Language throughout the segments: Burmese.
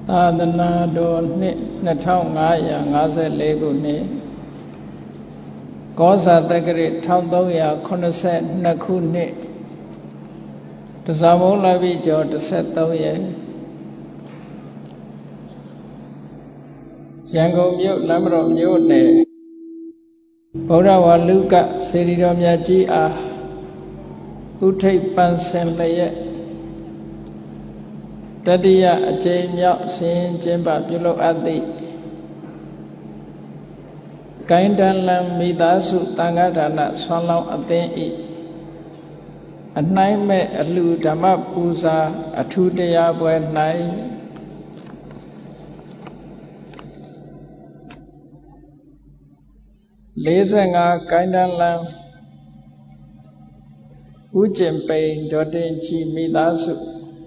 သာသနာတော်နှစ်2554ခုနှစ်ကောဇာတက္ကရာ1382ခုနှစ်တဇာမုန်းလပိကျော်13ရက်ရန်ကုန်မြို့လမ်းမတော်မြို့နယ်ဗုဒ္ဓဝါလူကစေတီတော်မြတ်ကြီးအားဥထိပ်ပန်းစင်လျက်တတိယအကြိမ်မြောက်ဆင်းကျင်းပပြုလုပ်အပ်သည့်ကိုင်းတန်လံမိသားစုတန်ခါဒါနဆွမ်းလောင်းအသင်းဤအနှိုင်းမဲ့အလှဓမ္မပူဇာအထူးတရားပွဲ၌45ကိုင်းတန်လံဥကျင်ပိန်ဒေါ်တင်ချီမိသားစု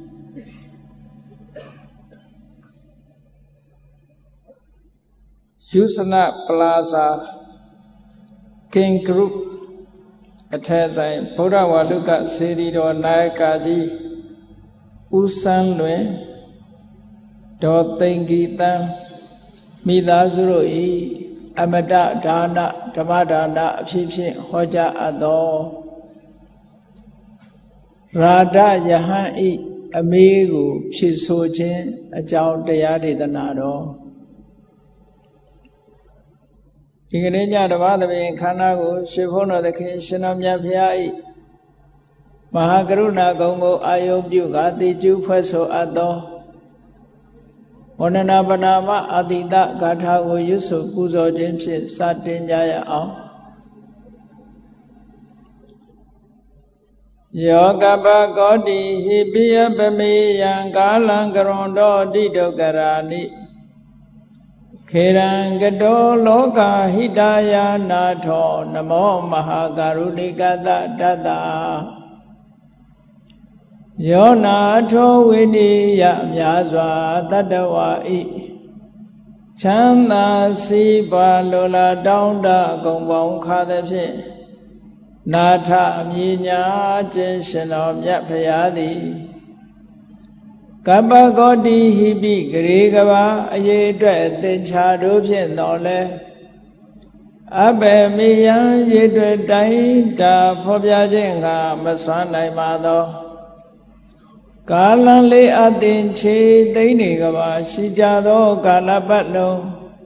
ယူစနပလာဇာကင်ဂရုအထက်ဆိုင်ဗုဒ္ဓဝါလူကစေတီတော်နာယကကြီးဦးစန်းလွင်ဒေါ်သိင်္ဂီတန်းမိသားစုတို့၏အမတဒါနဓမ္မဒါနအဖြစ်ဖြင့်ဟောကြားအပ်သောရာဓယဟန်ဤအမေကိုဖြစ်ဆိုခြင်းအကြောင်းတရားဒေသနာတော်ဒီကနေ့ညဓမ္မသဘင်ခန္ဓာကိုရွှေဘုန်းတော်သခင်ရှင်တော်မြတ်ဖရာဤမဟာကရုဏာဂုဏ်ကိုအာယုပြုကာတိကျူးဖွဲ့ဆိုအပ်သောဝန္ဒနာပနာမအာတိတဂါထာကိုရွတ်ဆိုပူဇော်ခြင်းဖြင့်စတင်ကြရအောင်ယောကပကောတိဟိပိယပမေယံကာလံကရွန်တော်တိဒုက္ခရာနိခေရံကတောလောကဟိတယာနာထောနမောမဟာကရုဏိကတတတ္တယောနာထောဝိနိယမြာစွာတတ္တဝါဤချမ်းသာစီပါလိုလားတောင်းတအကုန်ပေါင်းခါသဖြင့်နာထအမြညာခြင်းရှင်တော်မြတ်ဖရာသည်ကပ္ပကောတိဟိပိဂရေကဘာအရေးအတွက်သင်္ချာတို့ဖြင့်တော်လဲအဘယ်မေယံရေတွေ့တိုင်းတာဖော်ပြခြင်းကမစွမ်းနိုင်ပါသောကာလံလေးအသင်ချေသိမ့်နေကဘာရှိကြသောကာလပတ်လုံး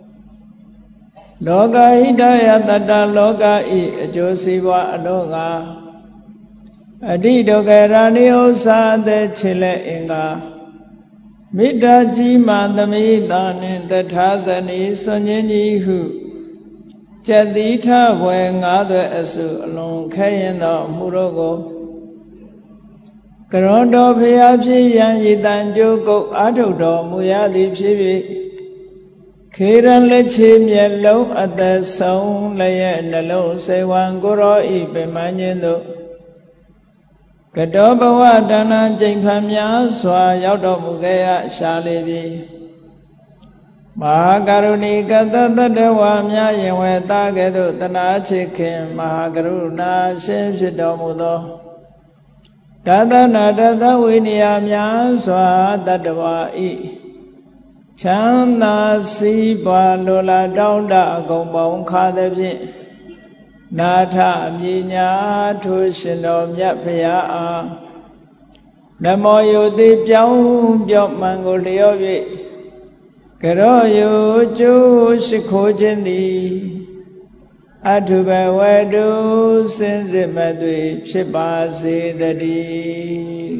လောကဟိတယတတလောကဤအကျိုးစီးပွားအလုံးငါအတိဒုက္ခရာနိဥ္စာတဲ့ခြေလက်အင်္ဂါမေတ္တာကြီးမှသမိတာနှင့်တထာဇနီစွန်ခြင်းကြီးဟုကျက်သီထဘွယ်ငါးသွဲအစုအလုံးခဲရင်သောအမှုတို့ကိုကရွန်တော်ဖျားဖြစ်ရန်ရည်တန်ကြိုးကုတ်အာထုတ်တော်မူရသည်ဖြစ်၍ခေရန်လက်ချေမျက်လုံးအသက်ဆုံးလည်းရဲ့နှလုံးစေဝံကိုရောဤပင်မခြင်းတို့ကတောဘဝဒါနကျိန်ဖန်များစွာရောက်တော်မူခဲ့ရရှာလေပြီမဟာကရုဏီကတတတ္တဝါများယင်ဝဲသားကဲ့သို့တနာချစ်ခင်မဟာကရုဏာရှင်ဖြစ်တော်မူသောတသနာတသဝိနည်းများစွာတတ္တဝါဤချမ်းသာစီးပွားလိုလားတောင်းတအကုန်ပေါင်းခါသဖြင့်နာထအမြညာထိုရှင်တော်မြတ်ဖရာအားနမောယုတိပြောင်းပြော့မှန်ကိုလျော့၍ကရောယုကျိုးရှိခိုးခြင်းသည်အထုဘဝတုစင်စစ်မသွေဖြစ်ပါစေတည်း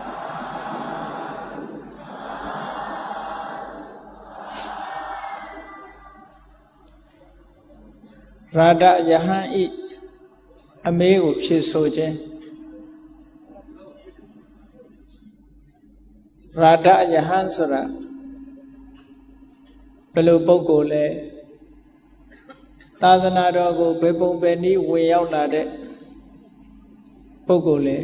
ရာဓယဟန်ဤအမေကိုဖြစ်ဆိုခြင်းရာဓယဟန်ဆိုတာဘယ်လိုပုဂ္ဂိုလ်လဲသာသနာတော်ကိုဘယ်ပုံပဲနည်းဝင်ရောက်လာတဲ့ပုဂ္ဂိုလ်လဲ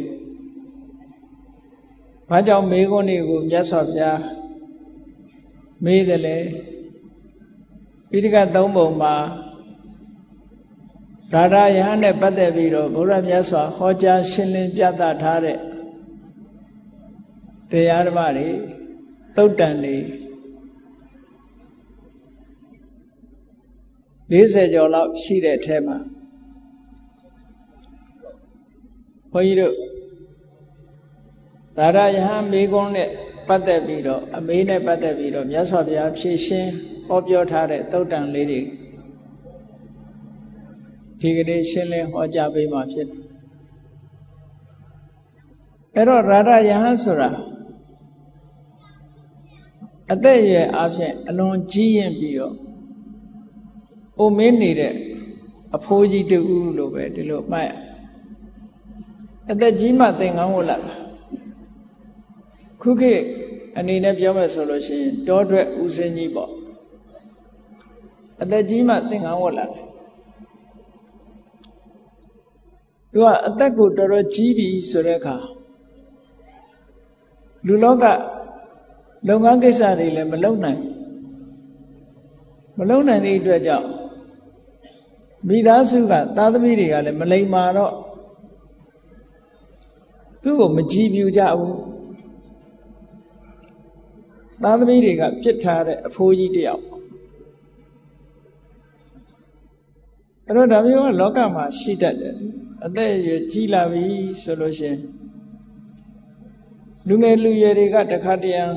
ဘာကြောင့်မေးခွန်းတွေကိုမြတ်စွာဘုရားမေးတယ်လဲပိဋကတ်သုံးပုံမှာရာဓယဟန်နဲ့ပတ်သက်ပြီးတော့ဘုရားမြတ်စွာဟောကြားရှင်းလင်းပြသထားတဲ့တရားဓမ္မတွေသုတ်တန်တွေ 40ကျော်လောက်ရှိတဲ့အထဲမှာဘုန်းကြီးတို့ရာရယဟန်မေကွန်းနဲ့ပတ်သက်ပြီးတော့အမေးနဲ့ပတ်သက်ပြီးတော့မြတ်စွာဘုရားဖြည့်ရှင်းဟောပြောထားတဲ့သုတ်တန်လေးတွေဒီကနေ့ရှင်းလင်းဟောကြားပေးမှာဖြစ်တယ်အဲ့တော့ရာရယဟန်ဆိုတာအသက်အရွယ်အပြင်အလွန်ကြီးရင်ပြီးတော့အိုမင်းနေတဲ့အဖိုးကြီးတူလို့ပဲဒီလိုမှတ်အသက်ကြီးမှသင်္ကန်းဝတ်လာတာခုခေတ်အနေနဲ့ပြောမယ်ဆိုလို့ရှိရင်တောထွက်ဦးစင်းကြီးပေါ့အသက်ကြီးမှသင်္ကန်းဝတ်လာတယ်သူကအသက်ကိုတော်တော်ကြီးပြီဆိုတဲ့အခါလူလောကလုပ်ငန်းကိစ္စတွေလည်းမလုပ်နိုင်တဲ့အတွက်ကြောင့်မိသားစုကသားသမီးတွေကလည်းမလိမ္မာတော့သူ့ကိုမကြည်ပြူကြဘူးသားသမီးတွေကပြစ်ထားတဲ့အဖိုးကြီးတယောက်အဲ့တော့ဒါမျိုးကလောကမှာရှိတတ်တယ်အသက်အရွယ်ကြီးလာပြီဆိုလို့ရှိရင်လူငယ်လူရွယ်တွေကတခါတည်း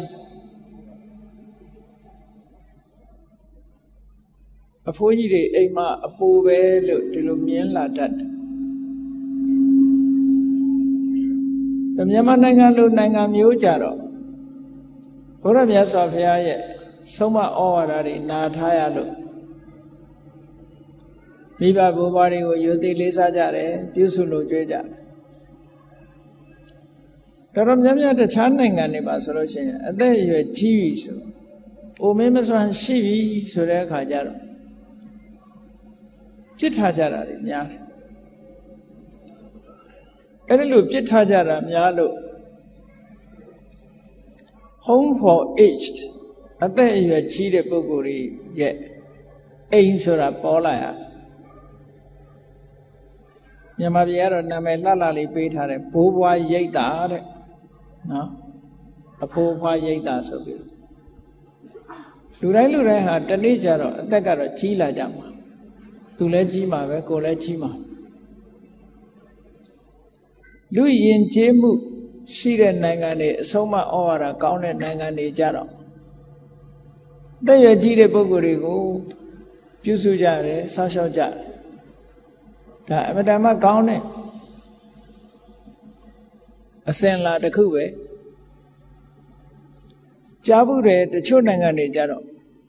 အဖိုးကြီးတွေအိမ်မှာအပိုပဲလို့ဒီလိုမြင်လာတတ်တယ်မြန်မာနိုင်ငံလိုနိုင်ငံမျိုးကြတော့ဘုရားမြတ်စွာဘုရားရဲ့ဆုံးမဩဝါဒတွေနာထားရလို့မိဘဘိုးဘွားတွေကိုယုံသိလေးစားကြတယ်ပြုစုလို့ကြွေးကြတယ်တော်များများတခြားနိုင်ငံတွေမှာဆိုလို့ရှိရင်အသက်အရွယ်ကြီးပြီဆိုအိုမင်းမစွမ်းရှိပြီဆိုတဲ့အခါကျတော့ပြစ်ထားကြတာတွေများတယ်အဲ့ဒီလိုပြစ်ထားကြတာများလို့ home for aged အသက်အရွယ်ကြီးတဲ့ပုဂ္ဂိုလ်တွေရဲ့အိမ်ဆိုတာပေါ်လာရမြန်မာပြည်ကတော့နာမည်လှလှလေးပေးထားတယ်ဘိုးဘွားရိပ်သာတဲ့နော်အဖိုးဘွားရိပ်သာဆိုပြီးလူတိုင်းဟာတနေ့ကျတော့အသက်ကတော့ကြီးလာကြမှာသူလည်းကြီးမှာပဲကိုယ်လည်းကြီးမှာလူယဉ်ကျေးမှုရှိတဲ့နိုင်ငံတွေအဆုံးမဩဝါဒကောင်းတဲ့နိုင်ငံတွေကြတော့သက်ရွယ်ကြီးတဲ့ပုဂ္ဂိုလ်တွေကိုပြုစုကြတယ်စောင့်ရှောက်ကြတယ်ဒါအမတမကောင်းတဲ့အစဉ်လာတစ်ခုပဲကြားဘူးတယ်တချို့နိုင်ငံတွေကြတော့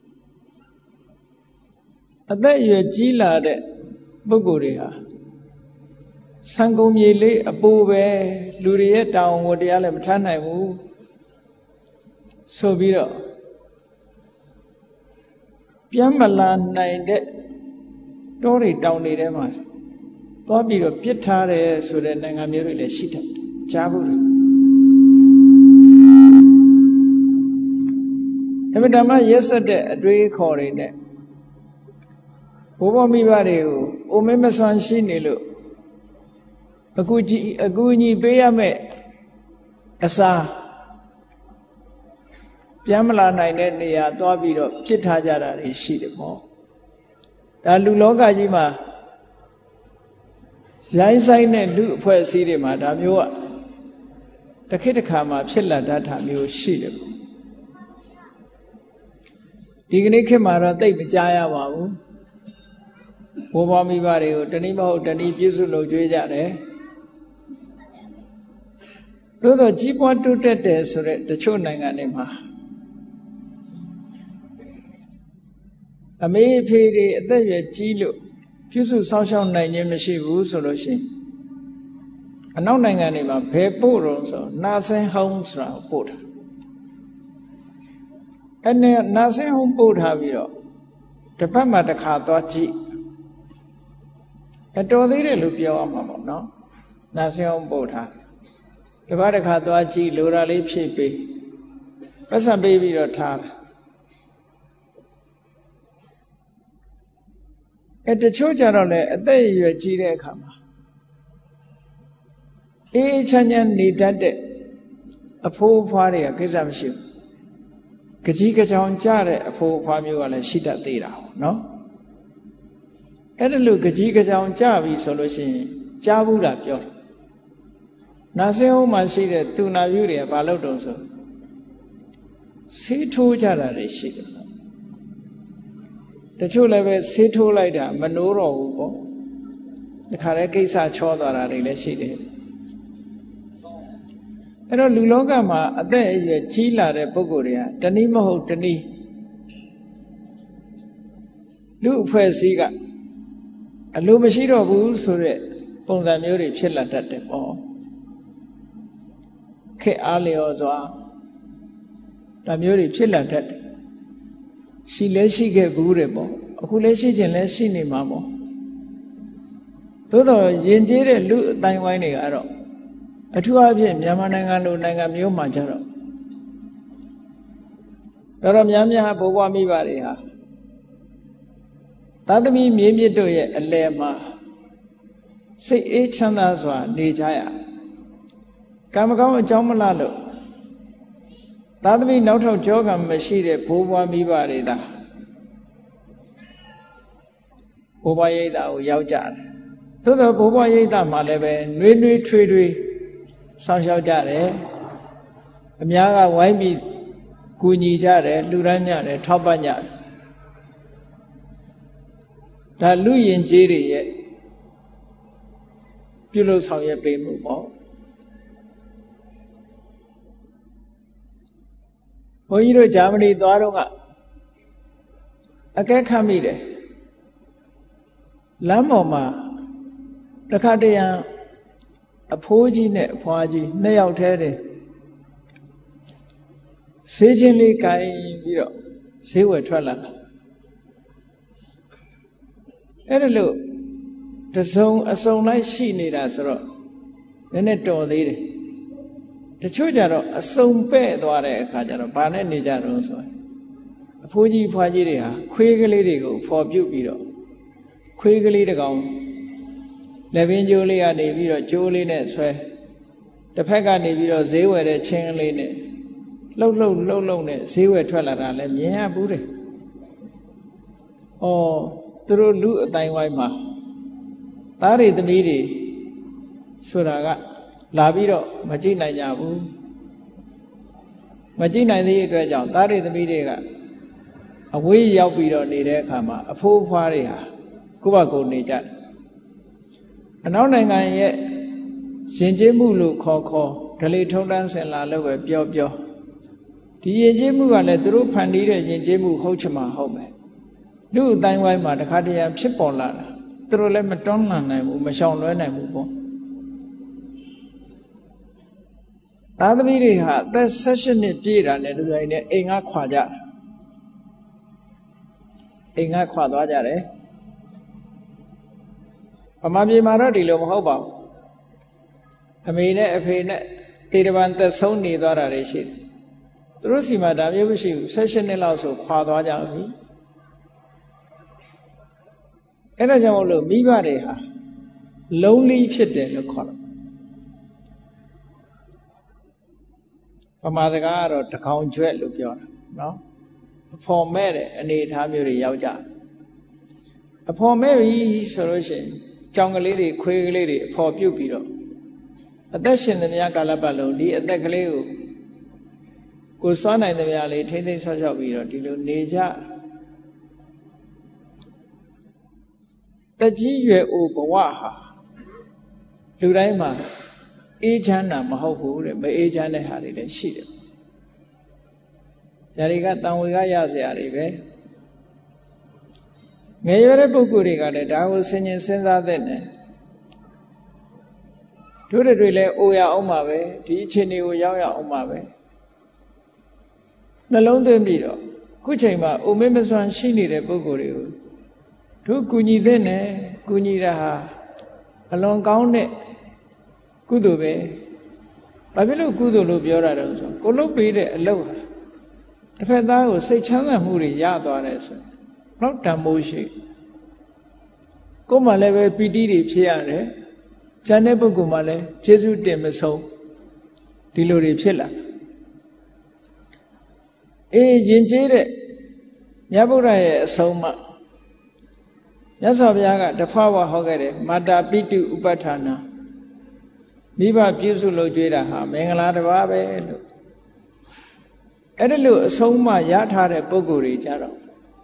အသက်အရွယ်ကြီးလာတဲ့ပုဂ္ဂိုလ်တွေဟာဆံကုန်မြေလေးအပိုးပဲလူတွေရဲ့တောင်းဝန်တရားလည်းမထမ်းနိုင်ဘူးဆိုပြီးတော့ပြန်မလာနိုင်တဲ့တောတွေတောင်တွေထဲမှာသွားပြီးတော့ပြစ်ထားတယ်ဆိုတဲ့နိုင်ငံမျိုးတွေလည်းရှိတတ်တယ်ကြားဘူးလေအမှန်တမ်းရက်စက်တဲ့အတွေးခေါ်တွေနဲ့ဘိုးဘွားမိဘတွေကိုအိုမင်းမစွမ်းရှိနေလို့အကူအညီပေးရမယ်အစားပြန်မလာနိုင်တဲ့နေရာသွားပြီးတော့ပြစ်ထားကြတာတွေရှိတယ်ပေါ့ဒါလူလောကကြီးမှာရိုင်းဆိုင်တဲ့လူအဖွဲ့အစည်းတွေမှာဒါမျိုးကတစ်ခေတ်တစ်ခါမှာဖြစ်လာတတ်တာမျိုးရှိတယ်ပေါ့ဒီကနေ့ခေတ်မှာတော့သိပ်မကြားရပါဘူးဘိုးဘွားမိဘတွေကိုတနည်းမဟုတ်တနည်းပြုစုလုပ်ကြွေးကြတယ်သို့တော့ကြီးပွားတိုးတက်တယ်ဆိုတဲ့တချို့နိုင်ငံတွေမှာအမေအဖေတွေအသက်အရွယ်ကြီးလို့ပြုစုစောင့်ရှောက်နိုင်ခြင်းမရှိဘူးဆိုလို့ရှိရင်အနောက်နိုင်ငံတွေမှာဘယ်ပို့တော့ဆိုနာဆင်းဟောင်းဆိုတာပို့တာအဲ့နဲ့နာဆင်းဟောင်းပို့ထားပြီးတော့တစ်ပတ်မှတစ်ခါသွားကြည့်အတော်သေးတယ်လို့ပြောရမှာပေါ့နော်နာဆင်းဟောင်းပို့ထားတစ်ပတ်တစ်ခါသွားကြည့်လိုရာလေးဖြည့်ပေးပတ်စံပေးပြီးတော့ထားတယ်တချို့ကြတော့လေအသက်အရွယ်ကြီးတဲ့အခါမှာအေးချမ်းချမ်းနေတတ်တဲ့အဖိုးအဖွားတွေကကိစ္စမရှိဘူးကကြီးကကြောင်ကြတဲ့အဖိုးအဖွားမျိုးကလည်းရှိတတ်သေးတာနော်အဲ့ဒါလို့ကြီးကြောင်ကြပြီဆိုလို့ရှိရင်ကြားဘူးတာပြောတယ်နာစင်းဟိုမှာရှိတဲ့သူနာပြုတွေကဘာလုပ်တုံးဆိုဆေးထိုးကြတာတွေရှိတယ်တချို့လည်းပဲဆေးထိုးလိုက်တာမနိုးတော့ဘူးပေါ့ဒီခါလဲကိစ္စချောသွားတာတွေလည်းရှိတယ်အဲ့တော့လူလောကမှာအသက်အရွယ်ကြီးလာတဲ့ပုဂ္ဂိုလ်တွေကတနည်းမဟုတ်တနည်းလူအဖွဲ့အစည်းကအလိုမရှိတော့ဘူးဆိုတဲ့ပုံစံမျိုးတွေဖြစ်လာတတ်တယ်ပေါ့ခေတ်အားလျော်စွာဒါမျိုးတွေဖြစ်လာတတ်တယ်ရှိလဲရှိခဲ့ဘူးတဲ့ပေါ့အခုလဲရှိခြင်းလဲရှိနေမှာပေါ့သို့တော့ယဉ်ကျေးတဲ့လူအတိုင်းဝိုင်းတွေကတော့အထူးအဖြင့်မြန်မာနိုင်ငံလိုနိုင်ငံမျိုးမှာကြတော့တော်များများဘိုးဘွားမိဘတွေဟာသာသမီမြေမြစ်တို့ရဲ့အလယ်မှာစိတ်အေးချမ်းသာစွာနေကြရကံမကောင်းအကြောင်းမလားလို့သာသမီနောက်ထောက်ကြောကံမရှိတဲ့ဘိုးဘွားမိဘတွေသာဘိုးဘွားရိပ်သာကိုရောက်ကြတယ်သို့သောဘိုးဘွားရိပ်သာမှာလည်းပဲနှွေးနှွေးထွေးထွေးစောင့်ရှောက်ကြတယ်အများကဝိုင်းပြီးကူညီကြတယ်လှူဒန်းကြတယ်ထောက်ပံ့ကြတယ်ဒါလူယဉ်ကျေးတွေရဲ့ပြုလုပ်ဆောင်ရွက်ပေးမှုပေါ့ဘုန်းကြီးတို့ဂျာမနီသွားတော့ကအကဲခတ်မိတယ်လမ်းပေါ်မှာတစ်ခါတည်းရန်အဖိုးကြီးနဲ့အဖွားကြီးနှစ်ယောက်တည်းတယ်ဆေးချင်းလေးကိုင်ပြီးတော့ဈေးဝယ်ထွက်လာတာအဲ့ဒါလို့တစုံအစုံလိုက်ရှိနေတာဆိုတော့နည်းနည်းတော်သေးတယ်တချို့ကြတော့အစုံပဲ့သွားတဲ့အခါကျတော့ဘာနဲ့နေကြတော့ဆိုအဖိုးကြီးဖွားကြီးတွေဟာခွေးကလေးတွေကိုဖော်ပြုတ်ပြီးတော့ခွေးကလေးတစ်ကောင်လက်ပင်ကျိုးလေးကနေပြီးတော့ကျိုးလေးနဲ့ဆွဲတစ်ဖက်ကနေပြီးတော့ဈေးဝယ်တဲ့ချင်းကလေးနဲ့လှုပ်နဲ့ဈေးဝယ်ထွက်လာတာလည်းမြင်ရဘူးတယ်သူတို့လူအတိုင်းဝိုင်းမှာသားတွေသမီးတွေဆိုတာကလာပြီးတော့မကြည့်နိုင်ကြဘူးမကြည့်နိုင်သေးတဲ့အတွက်ကြောင့်သားတွေသမီးတွေကအဝေးရောက်ပြီးတော့နေတဲ့အခါမှာအဖိုးအဖွားတွေဟာကိုယ့်ဘာကိုယ်နေကြတယ်အနောက်နိုင်ငံရဲ့ယဉ်ကျေးမှုလို့ခေါ်ဓလေထုံးတမ်းစင်လာလို့ပဲပြောဒီယဉ်ကျေးမှုကလည်းသူတို့ဖန်တီးတဲ့ယဉ်ကျေးမှုဟုတ်ချင်မှဟုတ်မယ်လူအတိုင်းဝိုင်းမှာတစ်ခါတည်းရန်ဖြစ်ပေါ်လာတာသူတို့လည်းမတွန်းလှန်နိုင်ဘူးမရှောင်လွှဲနိုင်ဘူးပေါ့သားသမီးတွေဟာအသက်18နှစ်ပြည့်တာနဲ့ဒီလိုနဲ့အိမ်ကခွာကြအိမ်ကခွာသွားကြတယ်ဗမာပြည်မှာတော့ဒီလိုမဟုတ်ပါဘူးအမေနဲ့အဖေနဲ့တေတပံသက်ဆုံးနေသွားတာတွေရှိတယ်သူတို့စီမှာဒါမျိုးမရှိဘူး18နှစ်လောက်ဆိုခွာသွားကြပြီအဲ့ဒါကြောင့်မို့လို့မိဘတွေဟာလုံးလီဖြစ်တယ်လို့ခေါ်တယ်ဗမာစကားကတော့တကောင်ကျွဲ့လို့ပြောတာနော်အဖော်မဲ့တဲ့အနေအထားမျိုးတွေရောက်ကြအဖော်မဲ့ပြီဆိုလို့ရှိရင်ကြောင်ကလေးတွေခွေးကလေးတွေအဖော်ပြုတ်ပြီးတော့အသက်ရှင်သမျှကာလပတ်လုံးဒီအသက်ကလေးကိုစွမ်းနိုင်သမျှလေးထိမ့်သိမ်းဆော့ရှောက်ပြီးတော့ဒီလိုနေကြတကြီးရွယ်အိုဘဝဟာလူတိုင်းမှာအေးချမ်းတာမဟုတ်ဘူးတဲ့မအေးချမ်းတဲ့ဟာတွေလည်းရှိတယ်။ဒါတွေကတန်ဝေကရစရာတွေပဲငယ်ရွယ်တဲ့ပုဂ္ဂိုလ်တွေကလည်းဒါကိုစဉ်းကျင်စဉ်းစားသင့်တယ်တို့တွေလည်းအိုရအောင်ပါပဲဒီအခြေအနေကိုရောက်ရအောင်ပါပဲနှလုံးသွင်းပြီးတော့ခုချိန်မှာအိုမေမစွမ်းရှိနေတဲ့ပုဂ္ဂိုလ်တွေကိုတို့ကူညီသင့်တယ်ကူညီတာဟာအလွန်ကောင်းတဲ့ကုသိုလ်ပဲဘာဖြစ်လို့ကုသိုလ်လို့ပြောတာလဲဆိုကိုလုပ်ပေးတဲ့အလုပ်ဟာတစ်ဖက်သားကိုစိတ်ချမ်းသာမှုတွေရသွားတယ်ဆိုတော့တန်မိုးရှိကိုယ်မှလည်းပဲပီတိတွေဖြစ်ရတယ်ဉာဏ်တဲ့ပုဂ္ဂိုလ်မှလည်းကျေးဇူးတင်မဆုံးဒီလိုတွေဖြစ်လာယဉ်ကျေးတဲ့မြတ်ဗုဒ္ဓရဲ့အဆုံးအမမြတ်စွာဘုရားကတဖွာဝဟောခဲ့တယ်မာတာပိတုဥပဋ္ဌာနာမိဘပြုစုလုပ်ကြွေးတာဟာမင်္ဂလာတစ်ပါးပဲလို့အဲ့ဒါလို့အဆုံးအမရထားတဲ့ပုဂ္ဂိုလ်တွေကြတော့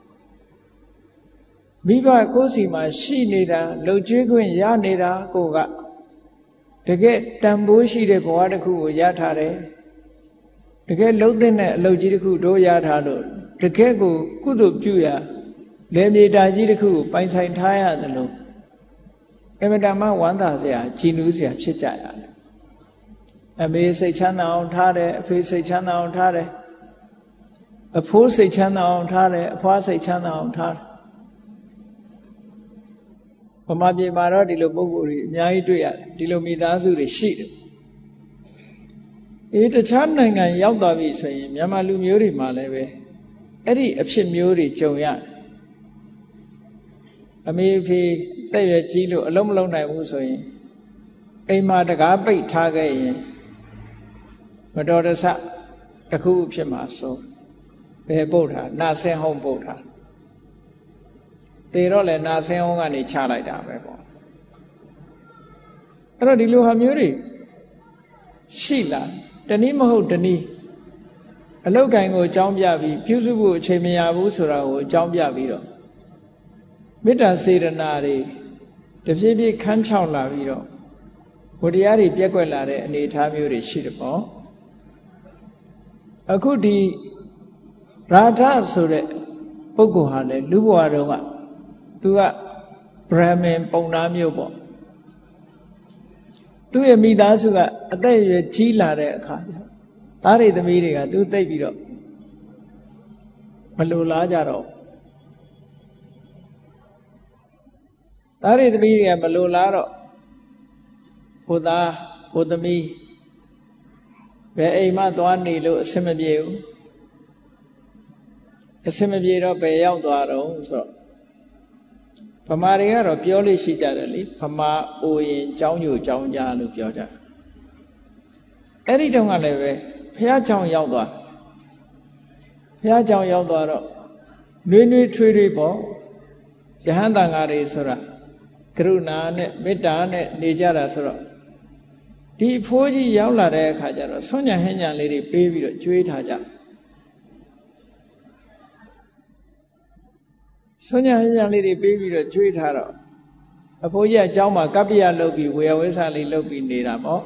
မိဘကိုယ်စီမှာရှိနေတာလှုပ်ကြွေးခွင့်ရနေတာကိုကတကယ်တန်ဖိုးရှိတဲ့ဘဝတစ်ခုကိုရထားတယ်တကယ်လှုပ်တဲ့အလုပ်ကြီးတစ်ခုတို့ရထားလို့တကယ်ကိုကုသိုလ်ပြုရလေမြေတာကြီးတစ်ခုကိုပိုင်ဆိုင်ထားရတယ်လို့အမတမဝမ်းသာစရာကြည်နူးစရာဖြစ်ကြရတယ်အမေစိတ်ချမ်းသာအောင်ထားတယ်အဖေစိတ်ချမ်းသာအောင်ထားတယ်အဖိုးစိတ်ချမ်းသာအောင်ထားတယ်အဖွားစိတ်ချမ်းသာအောင်ထားတယ်ဗမာပြည်မှာတော့ဒီလိုပုဂ္ဂိုလ်တွေအများကြီးတွေ့ရတယ်ဒီလိုမိသားစုတွေရှိတယ်တခြားနိုင်ငံရောက်သွားပြီဆိုရင်မြန်မာလူမျိုးတွေမှာလည်းပဲအဲ့ဒီအဖြစ်မျိုးတွေကြုံရတယ်အမေအဖေတဲ့ရကြီးလို့အလုံးမလုံးနိုင်ဘူးဆိုရင်အိမ်မှာတကားပိတ်ထားခဲ့ရင်မတော်တဆတခုဖြစ်မှာဆိုဘယ်ပုတ်တာနာဆင်းဟုံးပုတ်တာတေတော့လေနာဆင်းဟုံးကနေချလိုက်တာပဲပေါ့အဲ့တော့ဒီလိုဟာမျိုးတွေရှိလာတနည်းမဟုတ်တနည်းအလောက်ကင်ကိုအကြောင်းပြပြီးပြုစုဖို့အချိန်မရဘူးဆိုတာကိုအကြောင်းပြပြီးတော့မေတ္တာစေတနာတွေတဖြည်းဖြည်းခန်းချောက်လာပြီးတော့ဘုရားတွေပြက်ကွက်လာတဲ့အနေအထားမျိုးတွေရှိတယ်ပေါ့အခုဒီရာထဆိုတဲ့ပုဂ္ဂိုလ်ဟာလေလူဘဝတုန်းကသူကဗြဟ္မင်ပုံနာမျိုးပေါ့သူ့ရဲ့မိသားစုကအသက်အရွယ်ကြီးလာတဲ့အခါကျသားရိသမီးတွေကသူသိပ်ပြီးတော့မလိုလားကြတော့သားရိသမီးတွေကမလိုလားတော့ဟိုသားဟိုသမီးဘယ်အိမ်မှသွားနေလို့အဆင်မပြေဘူးအဆင်မပြေတော့ဘယ်ရောက်သွားတော့ဆိုတော့ဗမာတွေကတော့ပြောလို့ရှိကြတယ်လေဗမာအိုရင်ကြောင်းညိုကြောင်းကြားလို့ပြောကြအဲ့ဒီတုန်းကလည်းပဲဘုရားကြောင်းရောက်သွားဘုရားကြောင်းရောက်သွားတော့နှွေးနှွေးထွေးထွေးပေါ့ယဟန်တန်ဃာတွေဆိုတာကရုဏာနဲ့မေတ္တာနဲ့နေကြတာဆိုတော့ဒီအဖိုးကြီးရောက်လာတဲ့အခါကျတော့ဆွမ်းညာဟင်းညာလေးတွေပေးပြီးတော့ကျွေးထားကြဆွမ်းညာဟင်းညာလေးတွေပေးပြီးတော့ကျွေးထားတော့အဖိုးကြီးအเจ้าမှာကပ္ပိယလုပ်ပြီးဝေယဝိဆာလေးလုပ်ပြီးနေတာပေါ့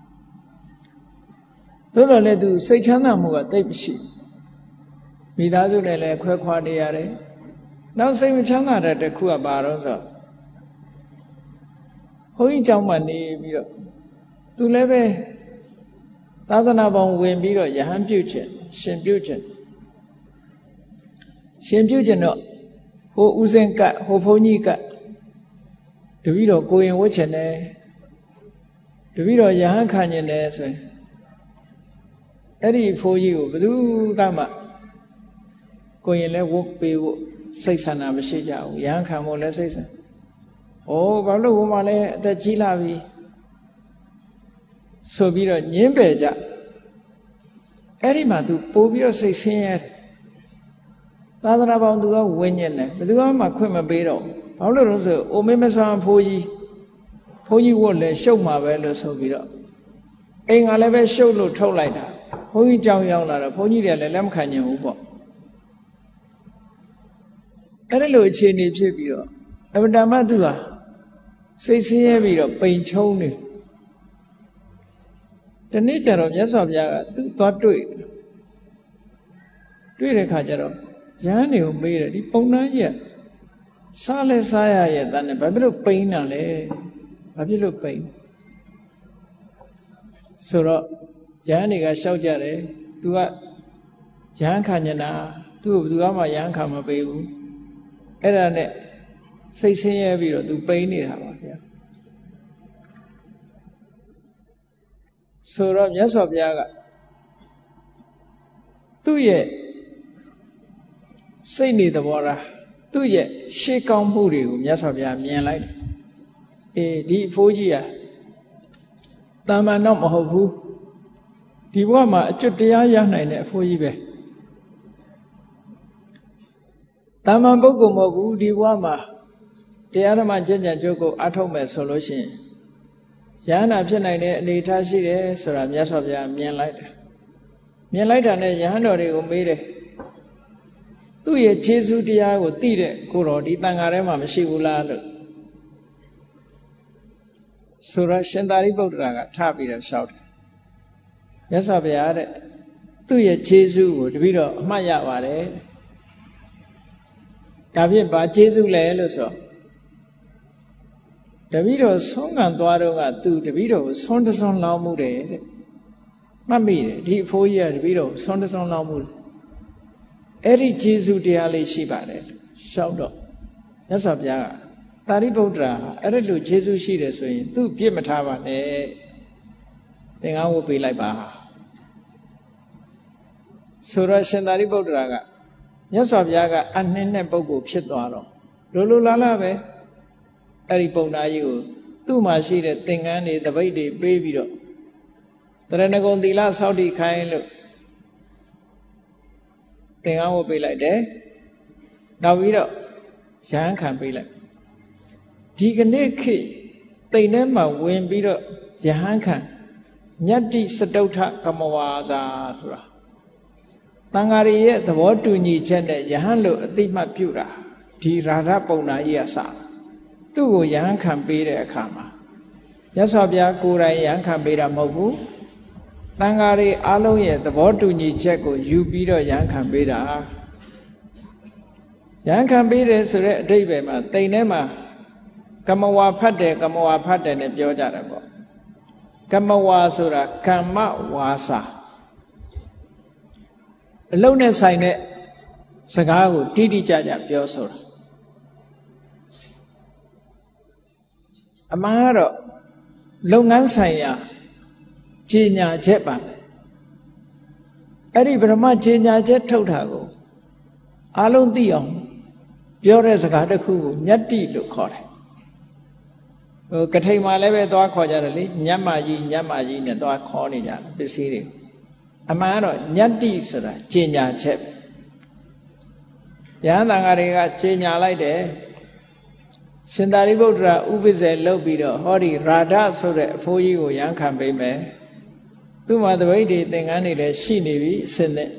သို့တော်လည်းသူစိတ်ချမ်းသာမှုကတိတ်မရှိမိသားစုနဲ့လည်းခွဲခွာနေရတယ်နောက်စိတ်မချမ်းသာတဲ့တစ်ခုကဘာတော့ဆိုဘုန်းကြီးเจ้าမှာနေပြီးတော့သူလည်းပဲသာသနာပေါင်းဝင်ပြီးတော့ယဟန်ပြုခြင်းရှင်ပြုခြင်းတော့ဟိုဦးစင်ကဟိုဘုန်းကြီးကတပည့်တော်ကိုရင်ဝတ်ခြင်းတယ်တပည့်တော်ယဟန်ခံခြင်းတယ်ဆိုရင်အဲ့ဒီဖိုးကြီးကိုဘယ်သူကမှကိုရင်လည်းဝတ်ပေးဖို့စိတ်ဆန္ဒမရှိကြဘူးယဟန်ခံဖို့လည်းစိတ်ဆန္ဒဘာလို့ဟိုမှာလည်းအသက်ကြီးလာပြီဆိုပြီးတော့ညင်းပယ်ကြအဲ့ဒီမှာသူပို့ပြီးတော့စိတ်ဆင်းရဲသာသနာပေါင်းသူကဝင်းညင်းတယ်ဘယ်သူမှခွင့်မပေးတော့ဘာလို့လဲဆိုအိုမေမဆွမ်းဖိုးကြီးဝတ်လဲရှုပ်မှာပဲလို့ဆိုပြီးတော့အိမ်ကလည်းပဲရှုပ်လို့ထုတ်လိုက်တာဘုန်းကြီးကြောင်ရောက်လာတော့ဘုန်းကြီးတွေလည်းလက်မခံညင်ဘူးပေါ့အဲ့ဒါလိုအခြေအနေဖြစ်ပြီးတော့အဗ္ဗဓမ္မသူဟာစိတ်ဆင်းရဲပြီးတော့ပိန်ချုံနေတနေ့ကျတော့မြတ်စွာဘုရားကသူသွားတွေ့တဲ့ခါကျတော့ရဟန်းတွေကိုမေးတယ်ဒီပုံနှန်းကြီးစားလဲစားရရဲ့တန်းနဲ့ဘာဖြစ်လို့ပိန်တာလဲဘာဖြစ်လို့ပိန်ဆိုတော့ရဟန်းတွေကရှောက်ကြတယ်သူကရဟန်းခံညနာသူ့ကိုဘယ်သူမှရဟန်းခံမပေးဘူးအဲ့ဒါနဲ့စိတ်ဆင်းရဲပြီးတော့သူပိန်နေတာပါဗျာဆိုတော့မြတ်စွာဘုရားကသူ့ရဲ့စိတ်နေသဘောထားသူ့ရဲ့ရှေးကောင်းမှုတွေကိုမြတ်စွာဘုရားမြင်လိုက်တယ်ဒီအဖိုးကြီးကတာမန်တော့မဟုတ်ဘူးဒီဘဝမှာအကျွတ်တရားရနိုင်တဲ့အဖိုးကြီးပဲတာမန်ပုဂ္ဂိုလ်မဟုတ်ဘူးဒီဘဝမှာတရားဓမ္မကျင့်ကြံကြိုးကိုအားထုတ်မယ်ဆိုလို့ရှိရင်ယဟန္တာဖြစ်နိုင်တဲ့အနေအထားရှိတယ်ဆိုတာမြတ်စွာဘုရားမြင်လိုက်တယ်မြင်လိုက်တာနဲ့ယဟန်တော်တွေကိုမေးတယ်သူ့ရဲ့ခြေဆုတရားကိုသိတဲ့ကိုတော်ဒီတန်ဃာထဲမှာမရှိဘူးလားလို့ဆိုတော့ရှင်သာရိပုတ္တရာကထပြီးတော့လျှောက်တယ်မြတ်စွာဘုရားတဲ့သူ့ရဲ့ခြေဆုကိုတပည့်တော်အမှတ်ရပါတယ်ဒါဖြင့်ဘာခြေဆုလဲလို့ဆိုတပည့်တော်ဆုံးခံသွားတော့ကသူတပည့်တော်ကိုဆုံးတဆုံးလောင်းမှုတယ်တဲ့မှတ်မိတယ်ဒီအဖိုးကြီးကတပည့်တော်ဆုံးတဆုံးလောင်းမှုတယ်အဲ့ဒီခြေဆုတရားလေးရှိပါတယ်ရှောက်တော့မြတ်စွာဘုရားကသာရိပုတ္တရာအဲ့ဒါလိုခြေဆုရှိတယ်ဆိုရင်သူ့ပြစ်မထားပါနဲ့သင်္ကန်းဝတ်ပေးလိုက်ပါဆိုတော့ရှင်သာရိပုတ္တရာကမြတ်စွာဘုရားကအနှင်းနဲ့ပုဂ္ဂိုလ်ဖြစ်သွားတော့လိုလားလားပဲအဲ့ဒီပုံသားကြီးကိုသူ့မှာရှိတဲ့သင်္ကန်းတွေတပိတ်တွေပေးပြီးတော့တရဏဂုံသီလဆောက်တည်ခိုင်းလို့သင်္ကန်းဝတ်ပေးလိုက်တယ်နောက်ပြီးတော့ရဟန်းခံပေးလိုက်ဒီကနေ့ခေတ်တိမ်ထဲမှာဝင်ပြီးတော့ယဟန်ခံညတ္တိစတုထကမဝါစာဆိုတာတန်ဃာရီရဲ့သဘောတူညီချက်နဲ့ယဟန်လို့အတိမတ်ပြုတာဒီရာဓပုံနာကြီးအစသူ့ကိုယဟန်ခံပေးတဲ့အခါမှာမြတ်စွာဘုရားကိုယ်တိုင်ယဟန်ခံပေးတာမဟုတ်ဘူးတန်ဃာရီအားလုံးရဲ့သဘောတူညီချက်ကိုယူပြီးတော့ယဟန်ခံပေးတာယဟန်ခံပေးတယ်ဆိုတဲ့အဓိပ္ပာယ်မှာတိမ်ထဲမှာကမဝါဖတ်တယ်ကမဝါဖတ်တယ်နဲ့ပြောကြတယ်ပေါ့ကမဝါဆိုတာကမ္မဝါစာအလုံးနဲ့ဆိုင်တဲ့စကားကိုတိတိကျကျပြောဆိုတာအမှန်ကတော့လုပ်ငန်းဆိုင်ရာကြီးညာချက်ပါအဲ့ဒီဗြဟ္မကြီးညာချက်ထုတ်တာကိုအားလုံးသိအောင်ပြောတဲ့စကားတစ်ခုကိုညတ္တိလို့ခေါ်တယ်ကထိန်မှာလည်းပဲသွားခေါ်ကြတယ်လေညမကြီးနဲ့သွားခေါ်နေကြတယ်ပစ္စည်းတွေအမှန်ကတော့ညတ္တိဆိုတာကျင့်ညာချက်ယဟန်တန်ဃာတွေကကျင့်ညာလိုက်တယ်ရှင်သာရိပုတ္တရာဥပ္ပဇ္ဇေလုပ်ပြီးတော့ဟောဒီရာဓဆိုတဲ့အဖိုးကြီးကိုယဟန်ခံပေးမယ်သူ့မှာတပိတ်တွေသင်္ကန်းတွေလည်းရှိနေပြီအစနဲ့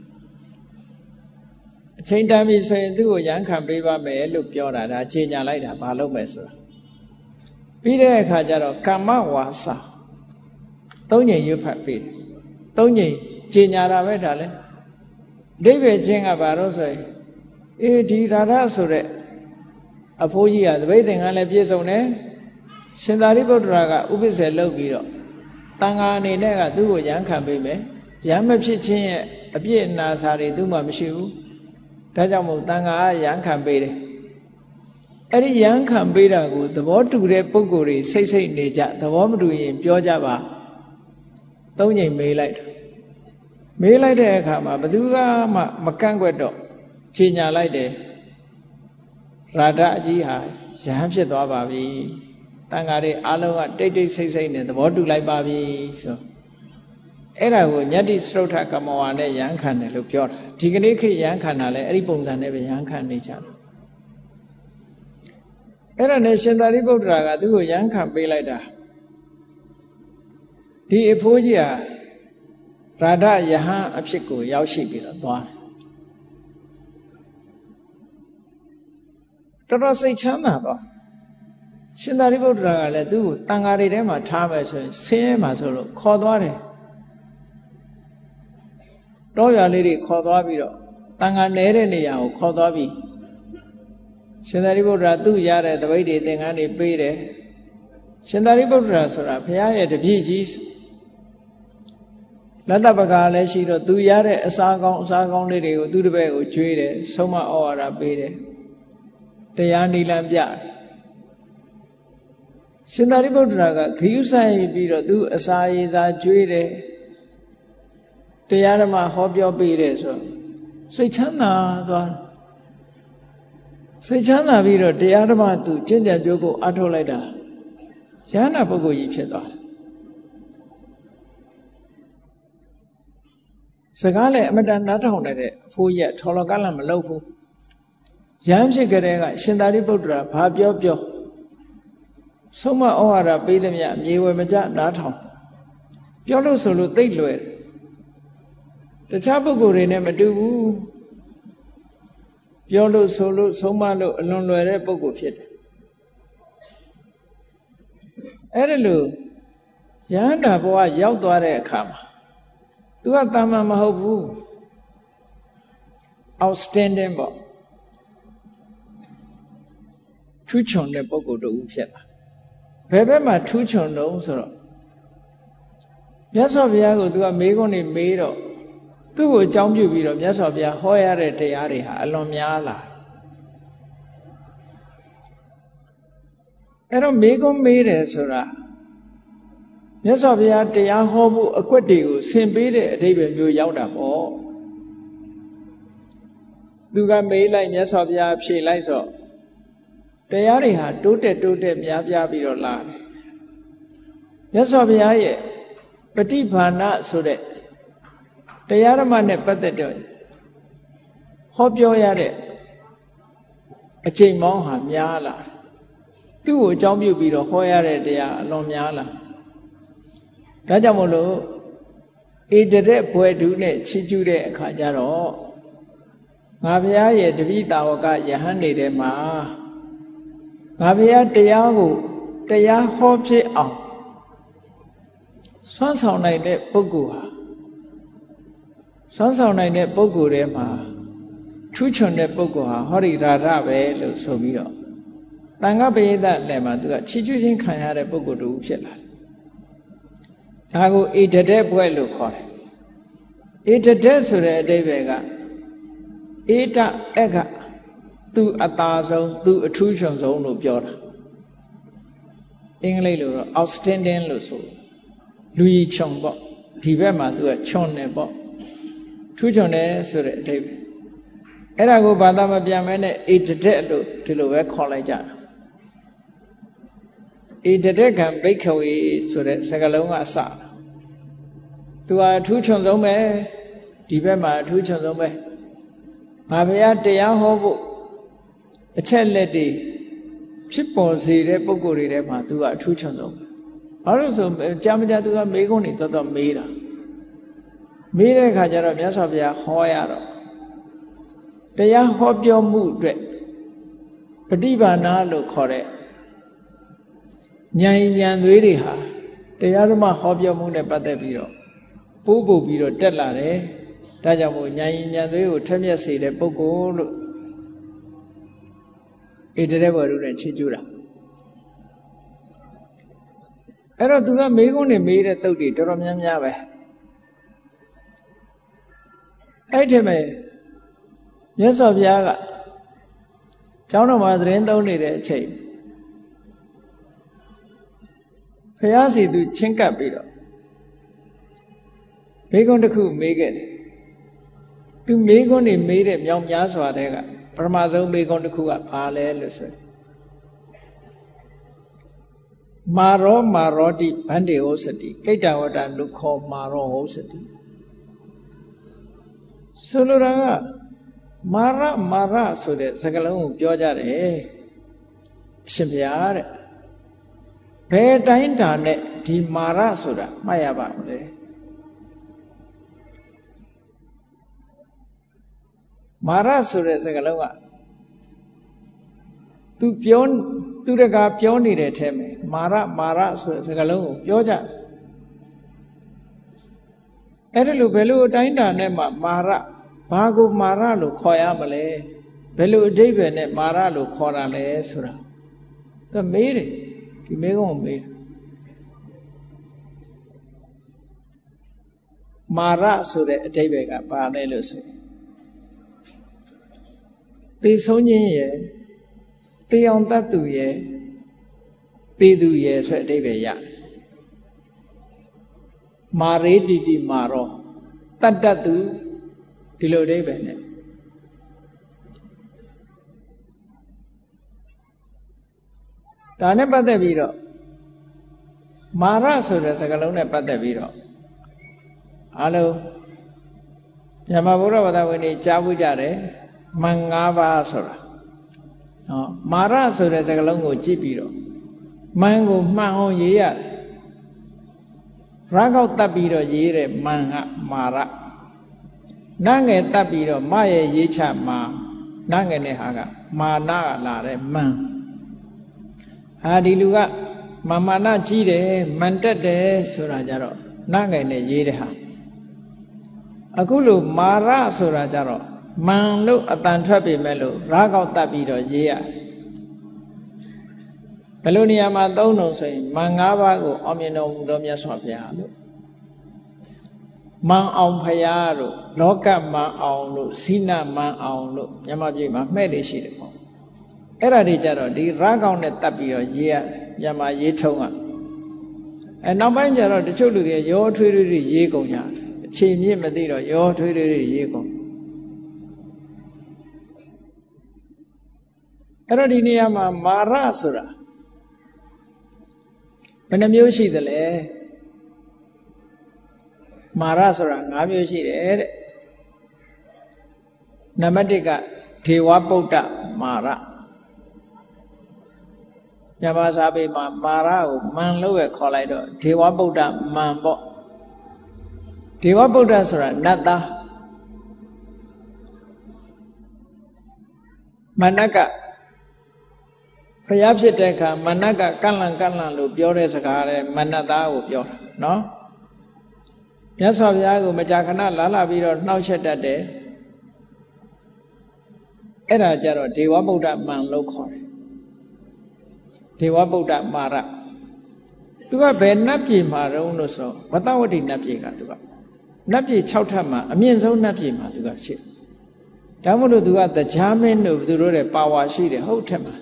အချိန်တန်ပြီဆိုရင်သူ့ကိုယဟန်ခံပေးပါမယ်လို့ပြောတာဒါကျင့်ညာလိုက်တာဘာလုပ်မယ်ဆိုတာပြီးတဲ့အခါကျတော့ကမ္မဝါစာ၃ညရွတ်ဖတ်ပေးတယ်၃ညကျင်ညာတာပဲဒါလဲအဓိပ္ပာယ်ချင်းကဘာလို့ဆိုရင်ဒီရာဓဆိုတဲ့အဖိုးကြီးကသပိတ်သင်္ကန်းလည်းပြည့်စုံတယ်ရှင်သာရိပုတ္တရာကဥပ္ပဇ္ဇေလုပ်ပြီးတော့တန်ဃာအနေနဲ့ကသူ့ကိုယဟန်ခံပေးမယ်ယဟန်မဖြစ်ခြင်းရဲ့အပြည့်အနာစာတွေသူ့မှာမရှိဘူးဒါကြောင့်မို့တန်ဃာကယဟန်ခံပေးတယ်အဲ့ဒီယဟန်ခံပေးတာကိုသဘောတူတဲ့ပုဂ္ဂိုလ်တွေစိတ်နေကြသဘောမတူရင်ပြောကြပါ၃ညမေးလိုက်တဲ့အခါမှာဘယ်သူမှမကန့်ကွက်တော့ခြေညာလိုက်တယ်ရာဓအကြီးဟာယဟန်ဖြစ်သွားပါပြီတန်ဃာတွေအားလုံးကတိတ်တိတ်ဆိတ်ဆိတ်နဲ့သဘောတူလိုက်ပါပြီဆိုအဲ့ဒါကိုညတ္တိစတုထကမ္မဝါနဲ့ယဟန်ခံတယ်လို့ပြောတာဒီကနေ့ခေတ်ယဟန်ခံတာလဲအဲ့ဒီပုံစံနဲ့ပဲယဟန်ခံနေကြတယ်အဲ့ဒါနဲ့ရှင်သာရိပုတ္တရာကသူ့ကိုယဟန်ခံပေးလိုက်တာဒီအဖိုးကြီးဟာရာဓယဟန်အဖြစ်ကိုရောက်ရှိပြီးတော့သွားတယ်တော်တော်စိတ်ချမ်းသာတော့ရှင်သာရိပုတ္တရာကလည်းသူ့ကိုတန်ဃာတွေထဲမှာထားမယ်ဆိုရင်ဆင်းရဲမှာဆိုလို့ခေါ်သွားတယ်တောရွာလေးတွေခေါ်သွားပြီးတော့တန်ဃာနေတဲ့နေရာကိုခေါ်သွားပြီးရှင်သာရိပုတ္တရာသူ့ရတဲ့တပိတ်တွေသင်္ကန်းတွေပေးတယ်ရှင်သာရိပုတ္တရာဆိုတာဘုရားရဲ့တပည့်ကြီးလက်တပကာလည်းရှိတော့သူရတဲ့အစာကောင်းလေးတွေကိုသူ့တပည့်ကိုကျွေးတယ်ဆုံးမဩဝါဒပေးတယ်တရားနိလန်ပြရှင်သာရိပုတ္တရာကဂရုစိုက်ပြီးတော့သူအစာရေစာကျွေးတယ်တရားဓမ္မဟောပြောပေးတယ်ဆိုစိတ်ချမ်းသာသွားစိတ်ချမ်းသာပြီးတော့တရားဓမ္မသူကျင့်ကြံကြိုးကိုအထုတ်လိုက်တာယဟနာပုဂ္ဂိုလ်ကြီးဖြစ်သွားတယ်စကားလည်းအမတန်နားထောင်နေတဲ့အဖိုးကြီးကထော်လောကလန်မလုပ်ဘူးရဟန်းဖြစ်ကြတဲ့ကရှင်သာရိပုတ္တရာဘာပြောပြောဆုံးမဩဝါဒပေးသည်မြတ်မြေဝယ်မကြနားထောင်ပြောလို့ဆိုလို့သိလွယ်တခြားပုဂ္ဂိုလ်တွေနဲ့မတူဘူးပြောလို့ဆိုလို့ဆုံးမလို့အလွန်လွယ်တဲ့ပုဂ္ဂိုလ်ဖြစ်တယ်အဲ့ဒါလို့ယဟန္တာဘဝရောက်သွားတဲ့အခါမှာသူကတာမန်မဟုတ်ဘူး outstanding ပေါ့ထူးချွန်တဲ့ပုဂ္ဂိုလ်တူဖြစ်လာဘယ်ဘက်မှာထူးချွန်တော့ဆိုတော့မြတ်စွာဘုရားကိုသူကမေးခွန်းနေမေးတော့သူ့ကိုအကြောင်းပြုပြီးတော့မြတ်စွာဘုရားဟောရတဲ့တရားတွေဟာအလွန်များလာအဲ့တော့မေးခွန်းမေးတယ်ဆိုတာမြတ်စွာဘုရားတရားဟောမှုအကွက်တွေကိုဆင်ပေးတဲ့အဓိပ္ပာယ်မျိုးရောက်တာပေါ့သူကမေးလိုက်မြတ်စွာဘုရားဖြေလိုက်ဆိုတရားတွေဟာတိုးတက်များပြားပြီးတော့လာတယ်မြတ်စွာဘုရားရဲ့ပฏิဘာဏဆိုတဲ့တရားဓမ္မနဲ့ပတ်သက်တော့ဟောပြောရတဲ့အချိန်မောင်းဟာများလာသူ့ကိုအကြောင်းပြုပြီးတော့ဟောရတဲ့တရားအလွန်များလာဒါကြောင့်မို့လို့ဧတရက်ဘွယ်တူနဲ့ချီးကျူးတဲ့အခါကျတော့ငါဘုရားရဲ့တပိတာဝကယဟန်နေတဲ့မှာငါဘုရားတရားကိုတရားဟောဖြစ်အောင်စွမ်းဆောင်နိုင်တဲ့ပုဂ္ဂိုလ်ဟာစွမ်းဆောင်နိုင်တဲ့ပုဂ္ဂိုလ်ထဲမှာထူးချွန်တဲ့ပုဂ္ဂိုလ်ဟာဟောရိရာရပဲလို့ဆိုပြီးတော့တန်ခါပရိသတ်လည်းမှာသူကချီးကျူးခြင်းခံရတဲ့ပုဂ္ဂိုလ်တူဖြစ်လာတယ်ဒါကိုဧတရက်ဘွဲ့လို့ခေါ်တယ်ဧတရက်ဆိုတဲ့အဓိပ္ပာယ်ကဧတအကသူအသာဆုံးသူအထူးချွန်ဆုံးလို့ပြောတာအင်္ဂလိပ်လိုတော့ outstanding လို့ဆိုလူကြီးချွန်ပေါ့ဒီဘက်မှာသူကချွန်တယ်ပေါ့ထူးချွန်တယ်ဆိုတဲ့အဓိပ္ပာယ်အဲ့ဒါကိုဘာသာမပြန်မဲနဲ့ဧတရက်လို့ဒီလိုပဲခေါ်လိုက်ကြတာဧတရကံဘိက္ခဝေဆိုတဲ့စကားလုံးကအစသူဟာအထူးချွန်ဆုံးပဲဒီဘက်မှာအထူးချွန်ဆုံးပဲငါဘုရားတရားဟောဖို့အချက်လက်တွေဖြစ်ပေါ်စေတဲ့ပုဂ္ဂိုလ်တွေထဲမှာသူကအထူးချွန်ဆုံးဘာလို့ဆိုကြာမကြာသူကမေးခွန်းတွေတော်တော်မေးတာမေးတဲ့အခါကျတော့မြတ်စွာဘုရားဟောရတော့တရားဟောပြောမှုအတွက်ပฏิဘာဏလို့ခေါ်တဲ့ဉာဏ်ဉာဏ်သွေးတွေဟာတရားဓမ္မဟောပြောမှုနဲ့ပတ်သက်ပြီးတော့ပိုးပုတ်ပြီးတော့တက်လာတယ်ဒါကြောင့်မို့ဉာဏ်ဉာဏ်သွေးကိုထက်မြက်စေတဲ့ပုဂ္ဂိုလ်လို့ဧတရက်ဘွယ်တို့နဲ့ချီးကျူးတာအဲ့တော့သူကမေးခွန်းတွေမေးတဲ့တုတ်တွေတော်တော်များများပဲအဲ့ဒီမဲ့မြတ်စွာဘုရားကကျောင်းတော်မှာသတင်းသုံးနေတဲ့အချိန်ဘုရားစီသူချင်းကပ်ပြီးတော့မေးခွန်းတစ်ခုမေးခဲ့တယ်သူမေးခွန်းတွေမေးတဲ့မြောင်များစွာတဲ့ကပထမဆုံးမေးခွန်းတစ်ခုကဘာလဲလို့ဆိုမာရောတိဗန္တေဟောစတိကိတ္တဝတ္တနုခောမာရောဟောစတိဆိုလိုတာကမာရဆိုတဲ့စကားလုံးကိုပြောကြတယ်အရှင်ဘုရားတဲ့ဘယ်တိုင်းတာနဲ့ဒီမာရဆိုတာမှတ်ရပါမလဲမာရဆိုတဲ့စကားလုံးကသူတကာပြောနေတဲ့အထဲမှာမာရဆိုတဲ့စကားလုံးကိုပြောကြအဲ့ဒါလို့ဘယ်လိုအတိုင်းတာနဲ့မှမာရဘာကိုမာရလို့ခေါ်ရမလဲဘယ်လိုအဓိပ္ပာယ်နဲ့မာရလို့ခေါ်တာလဲဆိုတာသူမေးတယ်ဒီမေးခွန်းကိုမေးတယ်မာရဆိုတဲ့အဓိပ္ပာယ်ကဘာလဲလို့ဆိုရင်သေဆုံးခြင်းရဲ့သေအောင်တတ်သူရဲ့သေသူရဲ့ဆိုတဲ့အဓိပ္ပာယ်ရမာရေတိမာရောတတ်တတ်သူဒီလိုအဓိပ္ပာယ်နဲ့ဒါနဲ့ပတ်သက်ပြီးတော့မာရဆိုတဲ့စကားလုံးနဲ့ပတ်သက်ပြီးတော့အားလုံးမြန်မာဗုဒ္ဓဘာသာဝင်တွေကြားဘူးကြတယ်မန်၅ပါးဆိုတာမာရဆိုတဲ့စကားလုံးကိုကြည့်ပြီးတော့မှန်ကိုမှန်အောင်ရေးရတယ်ရကောက်တက်ပြီးတော့ရေးတဲ့မှန်ကမာရနငယ်တက်ပြီးတော့မရဲ့ရေးချမှာနငယ်နဲ့ဟာကမာနကလာတဲ့မှန်ဟာဒီလူကမာနကြီးတယ်မှန်တက်တယ်ဆိုတာကြတော့နငယ်နဲ့ရေးတဲ့ဟာအခုလို့မာရဆိုတာကြတော့မှန်လို့အတန်ထွက်ပေမဲ့လို့ရကောက်တက်ပြီးတော့ရေးရဘယ်လိုနေရာမှာသုံးလို့ဆိုရင်မှန်၅ပါးကိုအောင်မြင်တော်မူသောမြတ်စွာဘုရားလို့မှန်အောင်ဖရာတို့လောကမှန်အောင်လို့ဇိနမှန်အောင်လို့မြန်မာပြည်မှာမှဲ့နေရှိတယ်ပေါ့အဲ့ဒါတွေကြတော့ဒီရကောက်နဲ့တက်ပြီးတော့ရေးရတယ်မြန်မာရေးထုံးကနောက်ပိုင်းကျတော့တချို့လူတွေရောထွေးထွေးတွေရေးကုန်ကြအခြေမြင့်မသိတော့ရောထွေးထွေးတွေရေးကုန်အဲ့တော့ဒီနေရာမှာမာရဆိုတာဘယ်နှမျိုးရှိသလဲမာရဆိုတာ၅မျိုးရှိတယ်တဲ့နံပါတ်1ကဒေဝပုဒ္ဒမာရမြန်မာစာပေမှာမာရကိုမှန်လို့ပဲခေါ်လိုက်တော့ဒေဝပုဒ္ဒမှန်ပေါ့ဒေဝပုဒ္ဒဆိုတာနတ်သားမနတ်ကဖျားဖြစ်တဲ့အခါမနတ်ကကန့်လန့်လို့ပြောတဲ့စကားတဲ့မနတ်သားကိုပြောတာနော်မြတ်စွာဘုရားကိုမကြာခဏလာပြီးတော့နှောက်ယှက်တတ်တယ်အဲ့ဒါကြတော့ဒေဝဗုဒ္ဓမှန်လို့ခေါ်တယ်ဒေဝဗုဒ္ဓမာရသူကဘယ်နတ်ပြည်မှာတုန်းလို့ဆိုဝတ္တဝတိနတ်ပြည်ကသူကနတ်ပြည်6ထပ်မှာအမြင့်ဆုံးနတ်ပြည်မှာသူကရှိဒါမို့လို့သူကတရားမင်းတို့သူတို့ရဲ့ပါဝါရှိတယ်ဟုတ်ထက်မှာ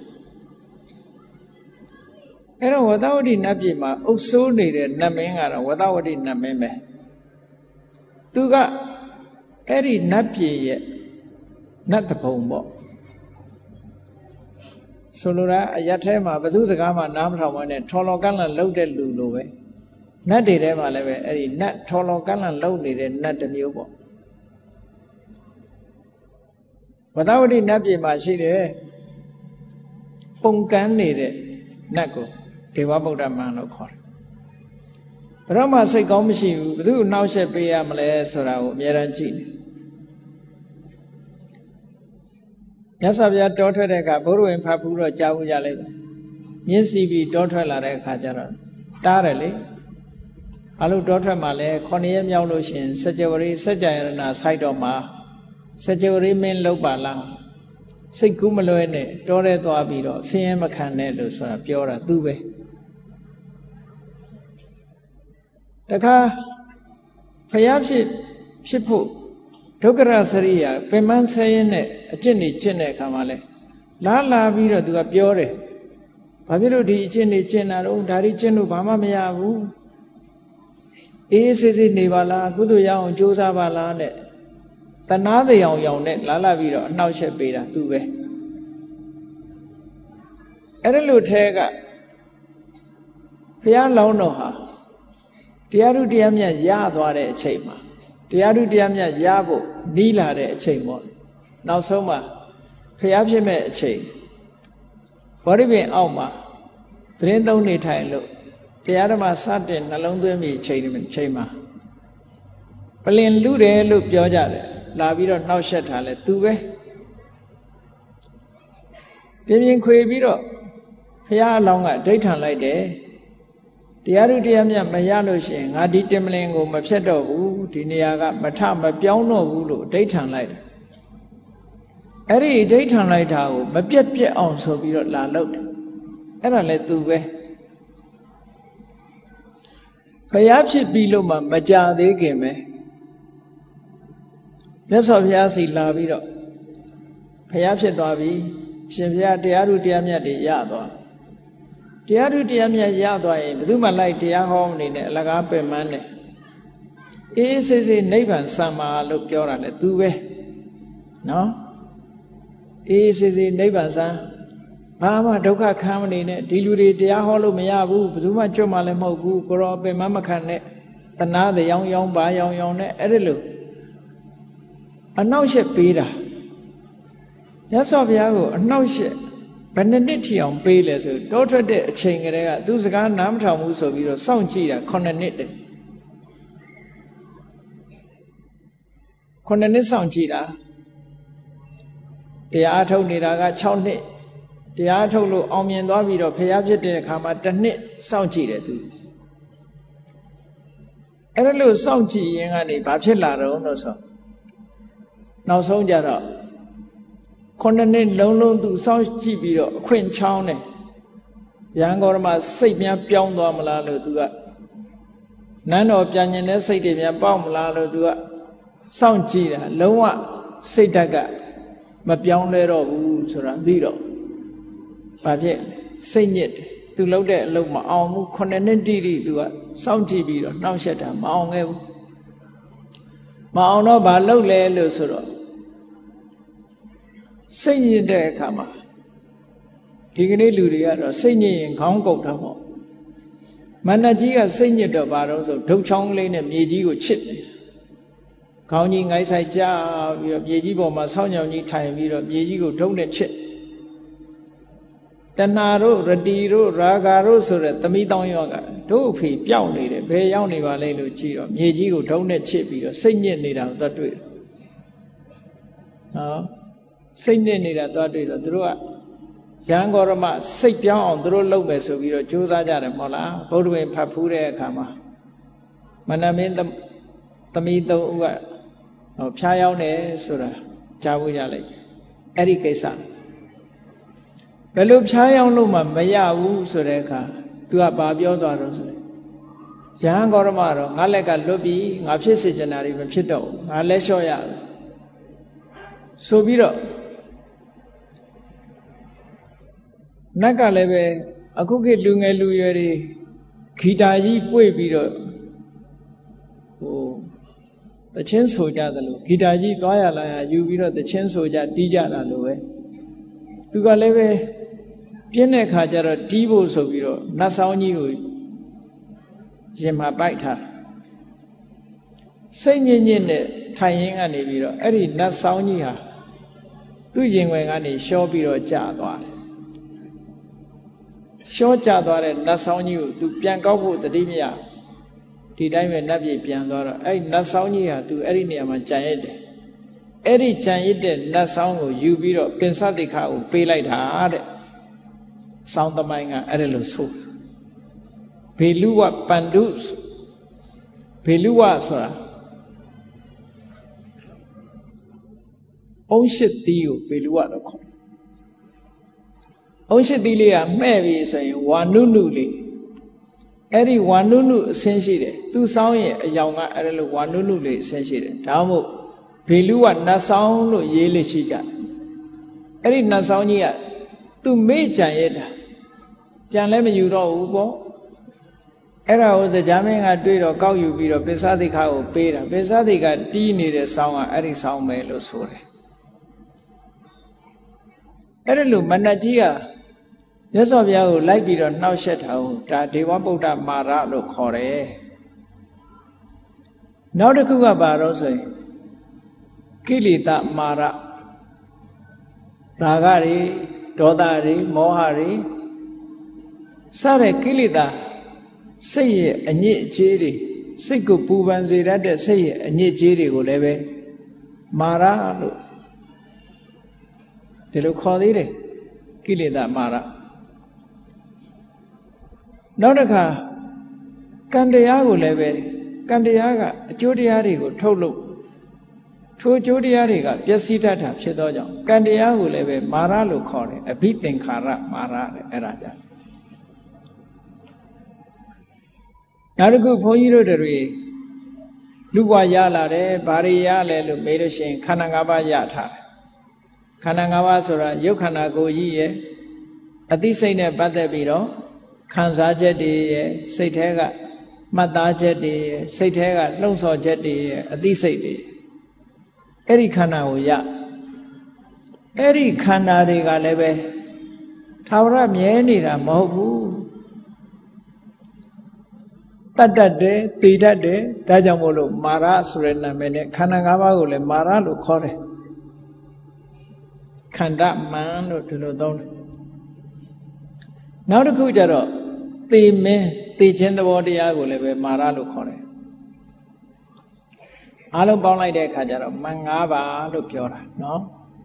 အဲ့တော့ဝတ္တဝတိနတ်ပြည်မှာအုပ်စိုးနေတဲ့နတ်မင်းကတော့ဝတ္တဝတိနတ်မင်းပဲသူကအဲ့ဒီနတ်ပြည်ရဲ့နတ်တပုံပေါ့ဆိုလိုတာအရက်ထဲမှာဘသူစကားမှနားမထောင်မနဲ့ထော်လော်ကန့်လန့်လှုပ်တဲ့လူလိုပဲနတ်တွေထဲမှာလည်းပဲအဲ့ဒီနတ်ထော်လော်ကန့်လန့်လှုပ်နေတဲ့နတ်တစ်မျိုးပေါ့ဝတ္တဝတိနတ်ပြည်မှာရှိတယ်ပုံကန်းနေတဲ့နတ်ကိုဒေဝဗုဒ္ဓမန်လို့ခေါ်တယ်ဘယ်တော့မှစိတ်ကောင်းမရှိဘူးဘယ်သူ့နှောက်ယှက်ပေးရမလဲဆိုတာကိုအမြဲတမ်းကြည့်နေမြတ်စွာဘုရားတောထွက်တဲ့အခါဘုရားဝင်ဖတ်ဘူးတော့ကြားဘူးကြလိမ့်မယ်မြင်းစီပြီးတောထွက်လာတဲ့အခါကျတော့တားတယ်လေအလို့တောထွက်မှာလဲ9ရက်မြောက်လို့ရှင်စัจ java စัจ jaya ရဏစိုက်တော့မှာစัจ java မင်းလောက်ပါလားစိတ်ကူးမလွဲနဲ့တောထဲသွားပြီးတော့ဆင်းရဲမခံနဲ့လို့ဆိုတာပြောတာသူပဲတခါဖျားဖြစ်ဖို့ဒုက္ခရစရိယာပင်မဆဲရင်နဲ့အကျင့်နေကျင့်တဲ့အခါမှာလဲလာပြီးတော့သူကပြောတယ်ဘာဖြစ်လို့ဒီအကျင့်နေကျင့်တာတော့ဒါဒီကျင့်လို့ဘာမှမရဘူးအေးဆေးဆေးနေပါလားကုသိုလ်ရအောင်ကြိုးစားပါလားနဲ့တနာတရားရောင်နဲ့လာပြီးတော့အနှောက်ယှက်ပေးတာသူပဲအဲ့ဒါလို့ထဲကဘုရားလောင်းတော်ဟာတရားဓုတရားမြတ်ရသွားတဲ့အချိန်မှာတရားဓုတရားမြတ်ရဖို့နီးလာတဲ့အချိန်ပေါ့နောက်ဆုံးမှာဖျားဖြစ်မဲ့အချိန်ဘောဓိပင်အောက်မှာသတင်းသုံးနေထိုင်လို့တရားဓမ္မစတင်နှလုံးသွင်းပြီးချိန်မှာပလင်လူတယ်လို့ပြောကြတယ်လာပြီးတော့နှောက်ယှက်ထားလဲသူပဲတင်းပြင်းခွေပြီးတော့ဖျားအလောင်းကဒိဋ္ဌံလိုက်တယ်တရားဓုတရားမြတ်မရလို့ရှိရင်ငါဒီတင်မလင်ကိုမဖြတ်တော့ဘူးဒီနေရာကမပြောင်းတော့ဘူးလို့ဒိဋ္ဌံလိုက်တယ်အဲ့ဒီဒိဋ္ဌံလိုက်တာကိုမပြက်အောင်ဆိုပြီးတော့လာလုပ်တယ်အဲ့ဒါလည်းသူပဲဖျားဖြစ်ပြီးလို့မှမကြသေးခင်ပဲမြတ်စွာဘုရားစီလာပြီးတော့ဖျားဖြစ်သွားပြီရှင်ဘုရားတရားဓုတရားမြတ်တွေရသွားတရားဓုတရားမြတ်ရသွားရင်ဘယ်သူမှလိုက်တရားဟောမနေနဲ့အလကားပင်ပန်းတယ်အေးဆေးဆေးနိဗ္ဗာန်စံပါလို့ပြောတာလေသူပဲနော်အေးဆေးဆေးနိဗ္ဗာန်စံဘာမှဒုက္ခခံမနေနဲ့ဒီလူတွေတရားဟောလို့မရဘူးဘယ်သူမှကြွမှလည်းမဟုတ်ဘူးကိုရောပင်မခံနဲ့တနာတရားရောင်ပါရောင်နဲ့အဲ့ဒီလိုအနှောက်ယှက်ပေးတာမြတ်စွာဘုရားကိုအနှောက်ယှက်ဘယ်နှစ်နှစ်ထီအောင်ပေးလဲဆိုတောထွက်တဲ့အချိန်ကလေးကသူစကားနားမထောင်ဘူးဆိုပြီးတော့စောင့်ကြည့်တာ9နှစ်တည်း9နှစ်စောင့်ကြည့်တာတရားထုတ်နေတာက6နှစ်တရားထုတ်လို့အောင်မြင်သွားပြီးတော့ဖျားဖြစ်တဲ့အခါမှာ1နှစ်စောင့်ကြည့်တယ်သူအဲ့ဒါလို့စောင့်ကြည့်ရင်ကနေဘာဖြစ်လာတော့လို့ဆိုနောက်ဆုံးကြတော့9နှစ်လုံးလုံးသူစောင့်ကြည့်ပြီးတော့အခွင့်ချောင်းတယ်ရဟန်းဂေါရမစိတ်များပြောင်းသွားမလားလို့သူကနန်းတော်ပြန်ကျင်တဲ့စိတ်တွေများပေါက်မလားလို့သူကစောင့်ကြည့်တာလုံးဝစိတ်ဓာတ်ကမပြောင်းလဲတော့ဘူးဆိုတာသိတော့ဘာဖြစ်စိတ်ညစ်တယ်သူလုပ်တဲ့အလုပ်မအောင်ဘူး9နှစ်တိတိသူကစောင့်ကြည့်ပြီးတော့နှောက်ယှက်တာမအောင်ခဲ့ဘူးမအောင်တော့ဘာလုပ်လဲလို့ဆိုတော့စိတ်ညစ်တဲ့အခါမှာဒီကနေ့လူတွေကတော့စိတ်ညစ်ရင်ခေါင်းကုတ်တာပေါ့မန္တကြီးကစိတ်ညစ်တော့ဘာလို့ဆိုဒုတ်ချောင်းလေးနဲ့မြေကြီးကိုချစ်တယ်ခေါင်းကြီးငိုက်ဆိုင်ကြပြီးတော့မြေကြီးပေါ်မှာဆောင်းညောင်ကြီးထိုင်ပြီးတော့မြေကြီးကိုဒုတ်နဲ့ချစ်တဏှာတို့ရတိတို့ရာဂါတို့ဆိုတဲ့သမီးတောင်းရောကတို့အဖေပျောက်နေတယ်ဘယ်ရောက်နေပါလဲလို့ကြည့်တော့မြေကြီးကိုဒုတ်နဲ့ချစ်ပြီးတော့စိတ်ညစ်နေတာကိုသွားတွေ့တယ်နော်စိတ်ညစ်နေတာသွားတွေ့တော့သူတို့ကရဟန်းဂေါရမစိတ်ပြောင်းအောင်သူတို့လုပ်မယ်ဆိုပြီးတော့ကြိုးစားကြတယ်မဟုတ်လားဗုဒ္ဓဝင်ဖတ်ဖူးတဲ့အခါမှာမနမင်းသမီး3ဦးကဖျားယောင်းတယ်ဆိုတာကြားဖို့ရလိုက်အဲ့ဒီကိစ္စဘယ်လိုဖျားယောင်းလို့မှမရဘူးဆိုတဲ့အခါသူကဘာပြောသွားတော့ဆိုရဟန်းဂေါရမတော့ငါလက်ကလွတ်ပြီးငါဖြစ်စေချင်တာတွေမဖြစ်တော့ဘူးငါလက်လျှော့ရဆိုပြီးတော့နတ်ကလည်းပဲအခုခေတ်လူငယ်လူရွယ်တွေဂီတာကြီးပွေပြီးတော့တချင်းဆိုကြတယ်လို့ဂီတာကြီးသွားရလာရယူပြီးတော့တချင်းဆိုကြတီးကြတာလို့ပဲသူကလည်းပဲပြင်းတဲ့ခါကျတော့တီးဖို့ဆိုပြီးတော့နတ်ဆောင်ကြီးကိုရင်မှာပိုက်ထားစိတ်ညစ်ညစ်နဲ့ထိုင်ရင်းကနေပြီးတော့အဲ့ဒီနတ်ဆောင်ကြီးဟာသူ့ရင်ွယ်ကနေရှောပြီးတော့ကြာသွားတယ်ရှောကျသွားတဲ့နတ်ဆောင်ကြီးကိုသူပြန်ကောက်ဖို့တတိမရဒီတိုင်းပဲနတ်ပြည်ပြန်သွားတော့အဲ့နတ်ဆောင်ကြီးဟာသူအဲ့ဒီနေရာမှာကြံရစ်တယ်အဲ့ဒီကြံရစ်တဲ့နတ်ဆောင်ကိုယူပြီးတော့ပင်စတိခါကိုပေးလိုက်တာတဲ့ဆောင်းသမိုင်းကအဲ့ဒါလို့ဆိုဘေလူဝပန္ဒုဘေလူဝဆိုတာအုံးရှိသီးကိုဘေလူဝလို့ခေါ်အုံးရှိသီးလေးကမှဲ့ပြီဆိုရင်ဝါနုနုလေးအဲ့ဒီဝါနုနုအဆင်းရှိတယ်သူဆောင်းရဲ့အယောင်ကအဲ့ဒါလို့ဝါနုနုလေးအဆင်းရှိတယ်ဒါမှမဟုတ်ဘေလူကနတ်ဆောင်းလို့ရေးလို့ရှိကြတယ်အဲ့ဒီနတ်ဆောင်းကြီးကသူမေ့ကြံရတာပြန်လည်းမယူတော့ဘူးပေါ့အဲ့ဒါကိုတရားမင်းကတွေ့တော့ကောက်ယူပြီးတော့ပိဿသိခါကိုပေးတာပိဿသိခါတီးနေတဲ့ဆောင်းကအဲ့ဒီဆောင်းပဲလို့ဆိုတယ်အဲ့ဒါလို့မဏ္ဍကြီးကမြတ်စွာဘုရားကိုလိုက်ပြီးတော့နှောက်ယှက်တာကိုဒါဒေဝဗုဒ္ဓမာရလို့ခေါ်တယ်နောက်တစ်ခုကဘာလို့ဆိုရင်ကိလေသာမာရရာဂတွေဒေါသတွေမောဟတွေစတဲ့ကိလေသာစိတ်ရဲ့အညစ်အကြေးတွေစိတ်ကိုပူပန်စေတတ်တဲ့စိတ်ရဲ့အညစ်အကြေးတွေကိုလည်းပဲမာရလို့ဒီလိုခေါ်သေးတယ်ကိလေသာမာရနောက်တစ်ခါကံတရားကိုလည်းပဲကံတရားကအကျိုးတရားတွေကိုထုတ်လို့ထိုအကျိုးတရားတွေကပျက်စီးတတ်တာဖြစ်သောကြောင့်ကံတရားကိုလည်းပဲမာရလို့ခေါ်တယ်အဘိသင်္ခါရမာရတဲ့အဲ့ဒါကြောင့်နောက်တစ်ခုဘုန်းကြီးတို့တွေလူဘဝရလာတယ်ဘာတွေရလဲလို့မေးလို့ရှိရင်ခန္ဓာ၅ပါးရထားတယ်ခန္ဓာ၅ပါးဆိုတာရုပ်ခန္ဓာကိုယ်ကြီးရဲ့အသိစိတ်နဲ့ပတ်သက်ပြီးတော့ခံစားချက်တွေရဲ့စိတ်ထဲကမှတ်သားချက်တွေရဲ့စိတ်ထဲကလှုံ့ဆော်ချက်တွေရဲ့အသိစိတ်တွေအဲ့ဒီခန္ဓာကိုရအဲ့ဒီခန္ဓာတွေကလည်းပဲထာဝရမြဲနေတာမဟုတ်ဘူးတတ်တတ်တယ်သိတတ်တယ်ဒါကြောင့်မို့လို့မာရဆိုတဲ့နာမည်နဲ့ခန္ဓာ၅ပါးကိုလည်းမာရလို့ခေါ်တယ်ခန္ဓာမန်လို့ဒီလိုသုံးတယ်နောက်တစ်ခုကျတော့သေမင်းသေခြင်းသဘောတရားကိုလည်းပဲမာရလို့ခေါ်တယ်အားလုံးပေါင်းလိုက်တဲ့အခါကျတော့မန်၅ပါးလို့ပြောတာနော်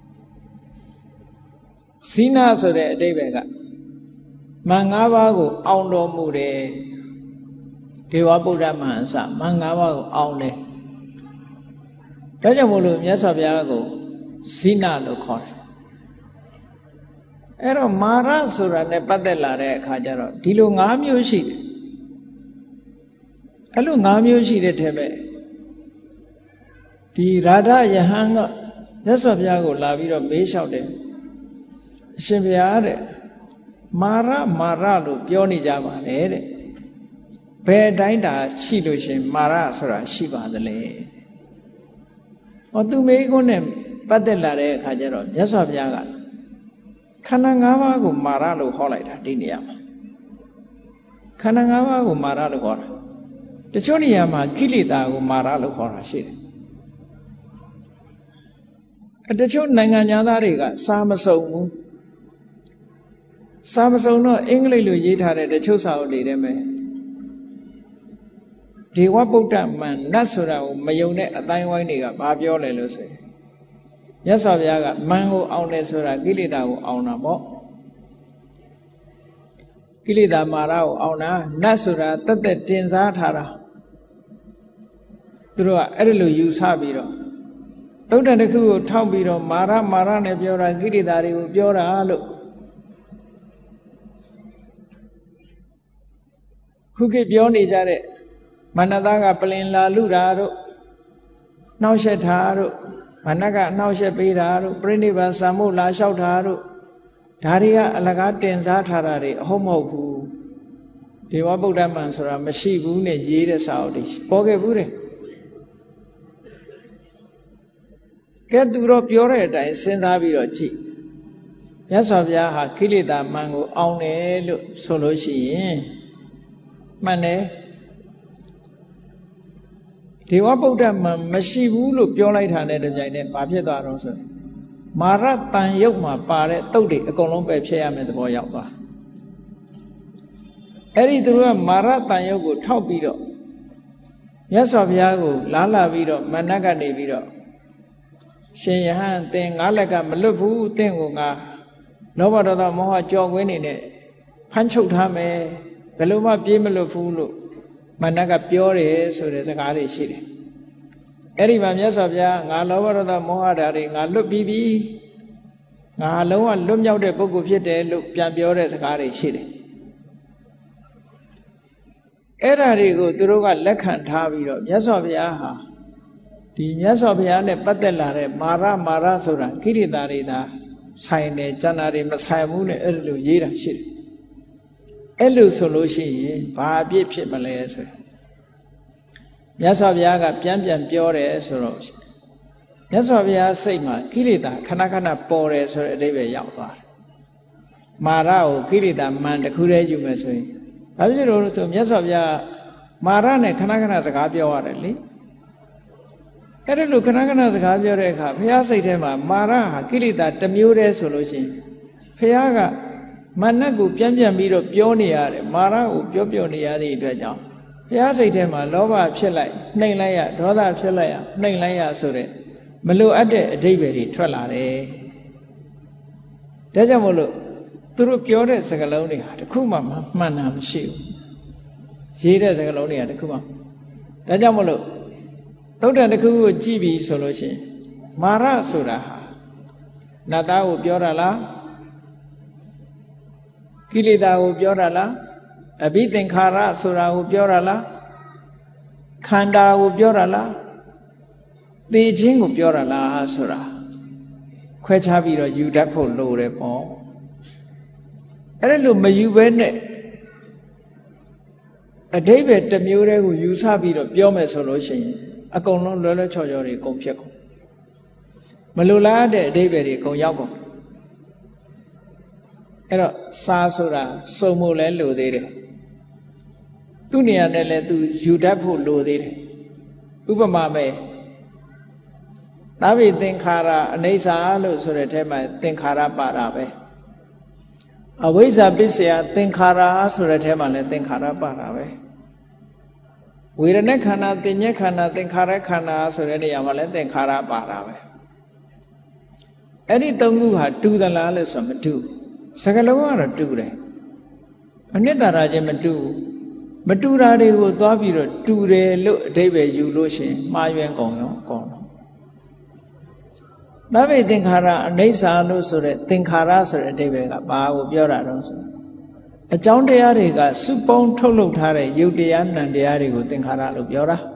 ဇိနဆိုတဲ့အဓိပ္ပာယ်ကမန်၅ပါးကိုအောင်တော်မူတယ်ဒေဝဗုဒ္ဓမဟန်စမန်၅ပါးကိုအောင်တယ်ဒါကြောင့်မို့လို့မြတ်စွာဘုရားကိုဇိနလို့ခေါ်တယ်အဲ့တော့မာရဆိုတာနဲ့ပတ်သက်လာတဲ့အခါကျတော့ဒီလို၅မျိုးရှိတယ်အဲ့လို၅မျိုးရှိတဲ့ထဲပဲဒီရာဓယဟန်ကမြတ်စွာဘုရားကိုလာပြီးတော့မေးလျှောက်တယ်အရှင်ဘုရားတဲ့မာရလို့ပြောနေကြပါလေတဲ့ဘယ်တိုင်းတာရှိလို့ရှင်မာရဆိုတာရှိပါသလဲဟောသူမေးခွန်းနဲ့ပတ်သက်လာတဲ့အခါကျတော့မြတ်စွာဘုရားကခန္ဓာ၅ပါးကိုမာရလို့ဟောလိုက်တာဒီနေရာမှာခန္ဓာ၅ပါးကိုမာရလို့ဟောတာတချို့နေရာမှာကိလေသာကိုမာရလို့ဟောတာရှိတယ်တချို့နိုင်ငံသားတွေကစာမစုံဘူးစာမစုံတော့အင်္ဂလိပ်လိုရေးထားတဲ့တချို့စာအုပ်တွေထဲမှာဒေဝဗုဒ္ဓမန်နတ်ဆိုတာကိုမယုံတဲ့အတိုင်းဝိုင်းတွေကဘာပြောလဲလို့ဆိုရင်မြတ်စွာဘုရားကမန်ကိုအောင်တယ်ဆိုတာကိလေသာကိုအောင်တာပေါ့ကိလေသာမာရကိုအောင်တာနတ်ဆိုတာတက်တက်တင်စားထားတာသူတို့ကအဲ့ဒီလိုယူဆပြီးတော့သုတ်တန်တစ်ခုကိုထောက်ပြီးတော့မာရနဲ့ပြောတာကိလေသာတွေကိုပြောတာလို့ခုခေတ်ပြောနေကြတဲ့မနတကပလင်လာလူတာတို့နှောက်ယှက်တာတို့မနကနှောက်ယှက်ပေးတာတို့ပြိဋိဘံစာမှုလာလျှောက်တာတို့ဒါတွေကအလကားတင်စားထားတာတွေအဟုတ်မဟုတ်ဘူးဒေဝဗုဒ္ဓမန်ဆိုတာမရှိဘူးနဲ့ရေးတဲ့စာအုပ်တွေပေါ်ခဲ့ဘူးတဲ့ကဲသူတော့ပြောတဲ့အတိုင်းစဉ်းစားပြီးတော့ကြည့်မြတ်စွာဘုရားဟာကိလေသာမန်ကိုအောင်တယ်လို့ဆိုလို့ရှိရင်မှန်တယ်ဒေဝဗုဒ္ဓမန်မရှိဘူးလို့ပြောလိုက်တာနဲ့တပြိုင်တည်းဘာဖြစ်သွားတော့ဆိုမာရတန်ရုပ်မှာပါတဲ့တုတ်တွေအကုန်လုံးပဲဖြစ်ရမယ့်သဘောရောက်သွားအဲ့ဒီသူကမာရတန်ရုပ်ကိုထောက်ပြီးတော့မြတ်စွာဘုရားကိုလာပြီးတော့မဏ္ဍကနေပြီးတော့ရှင်ယဟန်သင်ငါလက်ကမလွတ်ဘူးသင်ကိုငါလောဘဒေါသမောဟကြော်ကွင်းနေနဲ့ဖမ်းချုပ်ထားမယ်ဘယ်လိုမှပြေးမလွတ်ဘူးလို့မဏ္ဍကပြောတယ်ဆိုတဲ့စကားတွေရှိတယ်အဲ့ဒီမှာမြတ်စွာဘုရားငါလောဘဒေါသမောဟဓာတ်တွေငါလွတ်ပြီးပြီငါလုံးဝလွတ်မြောက်တဲ့ပုဂ္ဂိုလ်ဖြစ်တယ်လို့ပြန်ပြောတဲ့စကားတွေရှိတယ်အဲ့ဓာတွေကိုသူတို့ကလက်ခံထားပြီးတော့မြတ်စွာဘုရားဟာဒီမြတ်စွာဘုရားနဲ့ပတ်သက်လာတဲ့မာရဆိုတာကိရိတာတွေသာဆိုင်တယ်ကျန်တာတွေမဆိုင်ဘူးနဲ့အဲ့လိုရေးတာရှိတယ်အဲ့လိုဆိုလို့ရှိရင်ဘာအပြစ်ဖြစ်မလဲဆိုမြတ်စွာဘုရားကပြန်ပြောတယ်ဆိုတော့မြတ်စွာဘုရားစိတ်မှာကိလေသာခဏပေါ်တယ်ဆိုတဲ့အဓိပ္ပာယ်ရောက်သွားတယ်မာရကိုကိလေသာမန်တစ်ခုတည်းယူမယ်ဆိုရင်ဘာဖြစ်လို့လဲဆိုမြတ်စွာဘုရားမာရနဲ့ခဏစကားပြောရတယ်လေအဲ့ဒါလို့ခဏစကားပြောတဲ့အခါဘုရားစိတ်ထဲမှာမာရဟာကိလေသာတစ်မျိုးတည်းဆိုလို့ရှိရင်ဘုရားကမနတ်ကိုပြန်ပြီးတော့ပြောနေရတယ်မာရကိုပြောနေရတဲ့အတွက်ကြောင့်ဘုရားစိတ်ထဲမှာလောဘဖြစ်လိုက်နှိမ်လိုက်ရဒေါသဖြစ်လိုက်ရနှိမ်လိုက်ရဆိုတဲ့မလိုအပ်တဲ့အဓိပ္ပာယ်တွေထွက်လာတယ်ဒါကြောင့်မို့လို့သူတို့ပြောတဲ့စကားလုံးတွေဟာတခုမှမှန်တာမရှိဘူးရေးတဲ့စကားလုံးတွေကတခုမှဒါကြောင့်မို့လို့သုတ်တန်တစ်ခုကိုကြည့်ပြီးဆိုလို့ရှိရင်မာရဆိုတာဟာနတ်သားကိုပြောတာလားကိလေသာကိုပြောတာလားအဘိသင်္ခါရဆိုတာကိုပြောတာလားခန္ဓာကိုပြောတာလားသိခြင်းကိုပြောတာလားဆိုတာခွဲခြားပြီးတော့ယူတတ်ဖို့လိုတယ်ပေါ့အဲ့ဒါလို့မယူဘဲနဲ့အဓိပ္ပာယ်တစ်မျိုးတည်းကိုယူဆပြီးတော့ပြောမယ်ဆိုလို့ရှိရင်အကုန်လုံးလွယ်လွယ်ချော်ချော်တွေအကုန်ဖြစ်ကုန်မလိုလားတဲ့အဓိပ္ပာယ်တွေအကုန်ရောက်ကုန်အဲ့တော့စာဆိုတာစုံဖို့လဲလိုသေးတယ်သူ့နေရာနဲ့လည်းသူယူတတ်ဖို့လိုသေးတယ်ဥပမာပဲသဗ္ဗေသင်္ခါရအနိစ္စလို့ဆိုတဲ့ထဲမှာသင်္ခါရပါတာပဲအဝိဇ္ဇာပစ္စယသင်္ခါရဆိုတဲ့ထဲမှာလည်းသင်္ခါရပါတာပဲဝေဒနာခန္ဓာသင်ညက်ခန္ဓာသင်္ခါရခန္ဓာဆိုတဲ့နေရာမှာလည်းသင်္ခါရပါတာပဲအဲ့ဒီသုံးခုဟာတူသလားလို့ဆိုမတူစကားလုံးကတော့တူတယ်အနှစ်သာရချင်းမတူမတူတာတွေကိုသွားပြီးတော့တူတယ်လို့အဓိပ္ပာယ်ယူလို့ရှိရင်မှားယွင်းကုန်ရောကောင်းတော့သဗ္ဗေသင်္ခါရအနိစ္စလို့ဆိုတဲ့သင်္ခါရဆိုတဲ့အဓိပ္ပာယ်ကဘာကိုပြောတာတော့ဆိုအကြောင်းတရားတွေကစုပေါင်းထုတ်လုပ်ထားတဲ့ယုတ်တရားနံတရားတွေကိုသင်္ခါရလို့ပြောတာ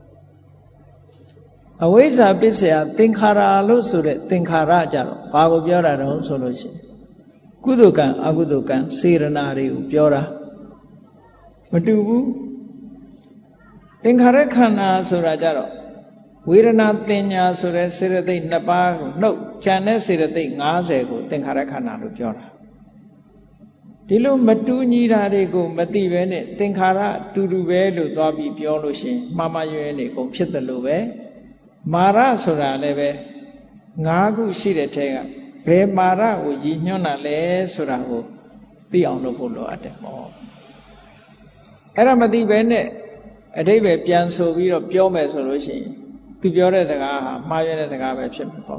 အဝိဇ္ဇာပစ္စယသင်္ခါရလို့ဆိုတဲ့သင်္ခါရကြတော့ဘာကိုပြောတာတော့ဆိုလို့ရှိရင်ကုသိုလ်ကံအကုသိုလ်ကံစေရနာတွေကိုပြောတာမတူဘူးသင်္ခါရခန္ဓာဆိုတာကြတော့ဝေဒနာတင်ညာဆိုတဲ့စေတသိက်2ပါးကိုနှုတ်ဉာဏ်နဲ့စေတသိက်50ကိုသင်္ခါရခန္ဓာလို့ပြောတာဒီလိုမတူညီတာတွေကိုမသိဘဲနဲ့သင်္ခါရတူတူပဲလို့သွားပြီးပြောလို့ရှိရင်မှားမှားရွယ်နေကုန်ဖြစ်တယ်လို့ပဲမာရဆိုတာလည်းပဲ5ခုရှိတဲ့ထဲကဘယ်မာရကိုရည်ညွှန်းတာလဲဆိုတာကိုသိအောင်လုပ်ဖို့လိုအပ်တယ်ပေါ့အဲ့ဒါမသိဘဲနဲ့အဓိပ္ပာယ်ပြန်ဆိုပြီးတော့ပြောမယ်ဆိုလို့ရှိရင်သူပြောတဲ့စကားဟာမှားရွယ်တဲ့စကားပဲဖြစ်မှာပေါ့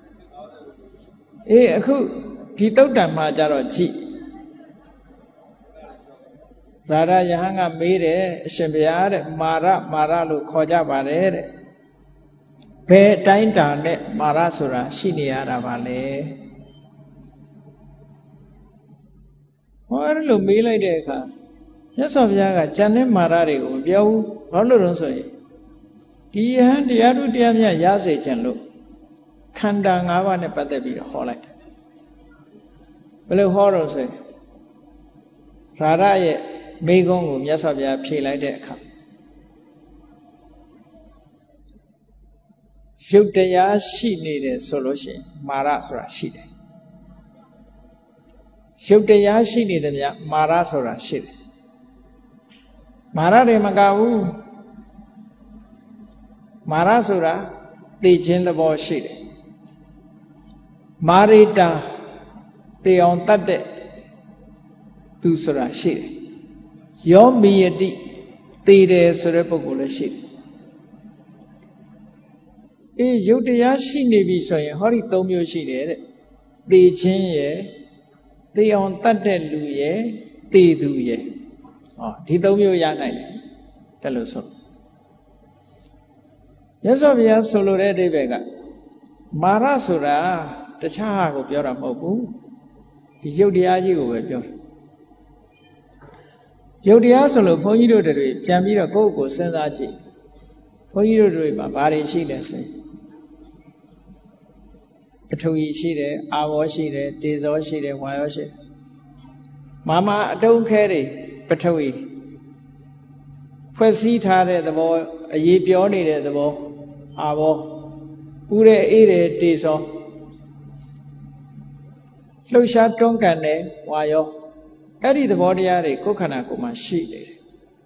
အေးအခုဒီတုတ်တံမှာကြတော့ကြည့်ရာရယဟန်ကမေးတယ်အရှင်ဘုရားတဲ့မာရလို့ခေါ်ကြပါတယ်တဲ့ဘယ်အတိုင်းတာနဲ့မာရဆိုတာရှိနေရတာပါလဲဟောအဲ့လိုမေးလိုက်တဲ့အခါမြတ်စွာဘုရားကဉာဏ်နဲ့မာရတွေကိုမပြောဘူးဘာလို့လဲဆိုရင်ဒီယဟန်တရားတို့တရားမြတ်ရစေခြင်းလို့ခန္ဓာ၅ပါးနဲ့ပတ်သက်ပြီးတော့ဟောလိုက်တယ်ဘယ်လိုဟောတော့ဆိုရင်ရာရရဲ့မိဂုံးကိုမြတ်စွာဘုရားဖြေလိုက်တဲ့အခါရုပ်တရားရှိနေတယ်ဆိုလို့ရှိရင်မာရဆိုတာရှိတယ်ရုပ်တရားရှိနေတယ်ဗျမာရဆိုတာရှိတယ်မာရတွေမကဘူးမာရဆိုတာသိခြင်းသဘောရှိတယ်မာရိတာသိအောင်တတ်တဲ့သူဆိုတာရှိတယ်ယောမိယတိသိတယ်ဆိုတဲ့ပုဂ္ဂိုလ်လည်းရှိတယ်အေးယုတ်တရားရှိနေပြီဆိုရင်ဟောဒီ၃မျိုးရှိတယ်တဲ့သိခြင်းရယ်သိအောင်တတ်တဲ့လူရယ်သိသူရယ်ဟောဒီ၃မျိုးရနိုင်တယ်ဒါလို့ဆိုမြတ်စွာဘုရားဆိုလိုတဲ့အဓိပ္ပာယ်ကမာရဆိုတာတခြားဟာကိုပြောတာမဟုတ်ဘူးဒီယုတ်တရားကြီးကိုပဲပြောတယ်ယုတ်တရားဆိုလို့ဘုန်းကြီးတို့တွေပြန်ပြီးတော့ကိုယ့်ကိုစဉ်းစားကြည့်ဘုန်းကြီးတို့တွေမှာဘာတွေရှိလဲဆိုရင်ပထဝီရှိတယ်အာဘောရှိတယ်တေဇောရှိတယ်ဝါယောရှိတယ်မာအတုံးခဲတွေပထဝီဖွဲ့စည်းထားတဲ့သဘောအရေးပြောနေတဲ့သဘောအာဘောပူတဲ့အေးတဲ့တေဇောလှုပ်ရှားတွန်းကန်တဲ့ဝါယောအဲ့ဒီသဘောတရားတွေကိုယ်ခန္ဓာကိုယ်မှာရှိနေတယ်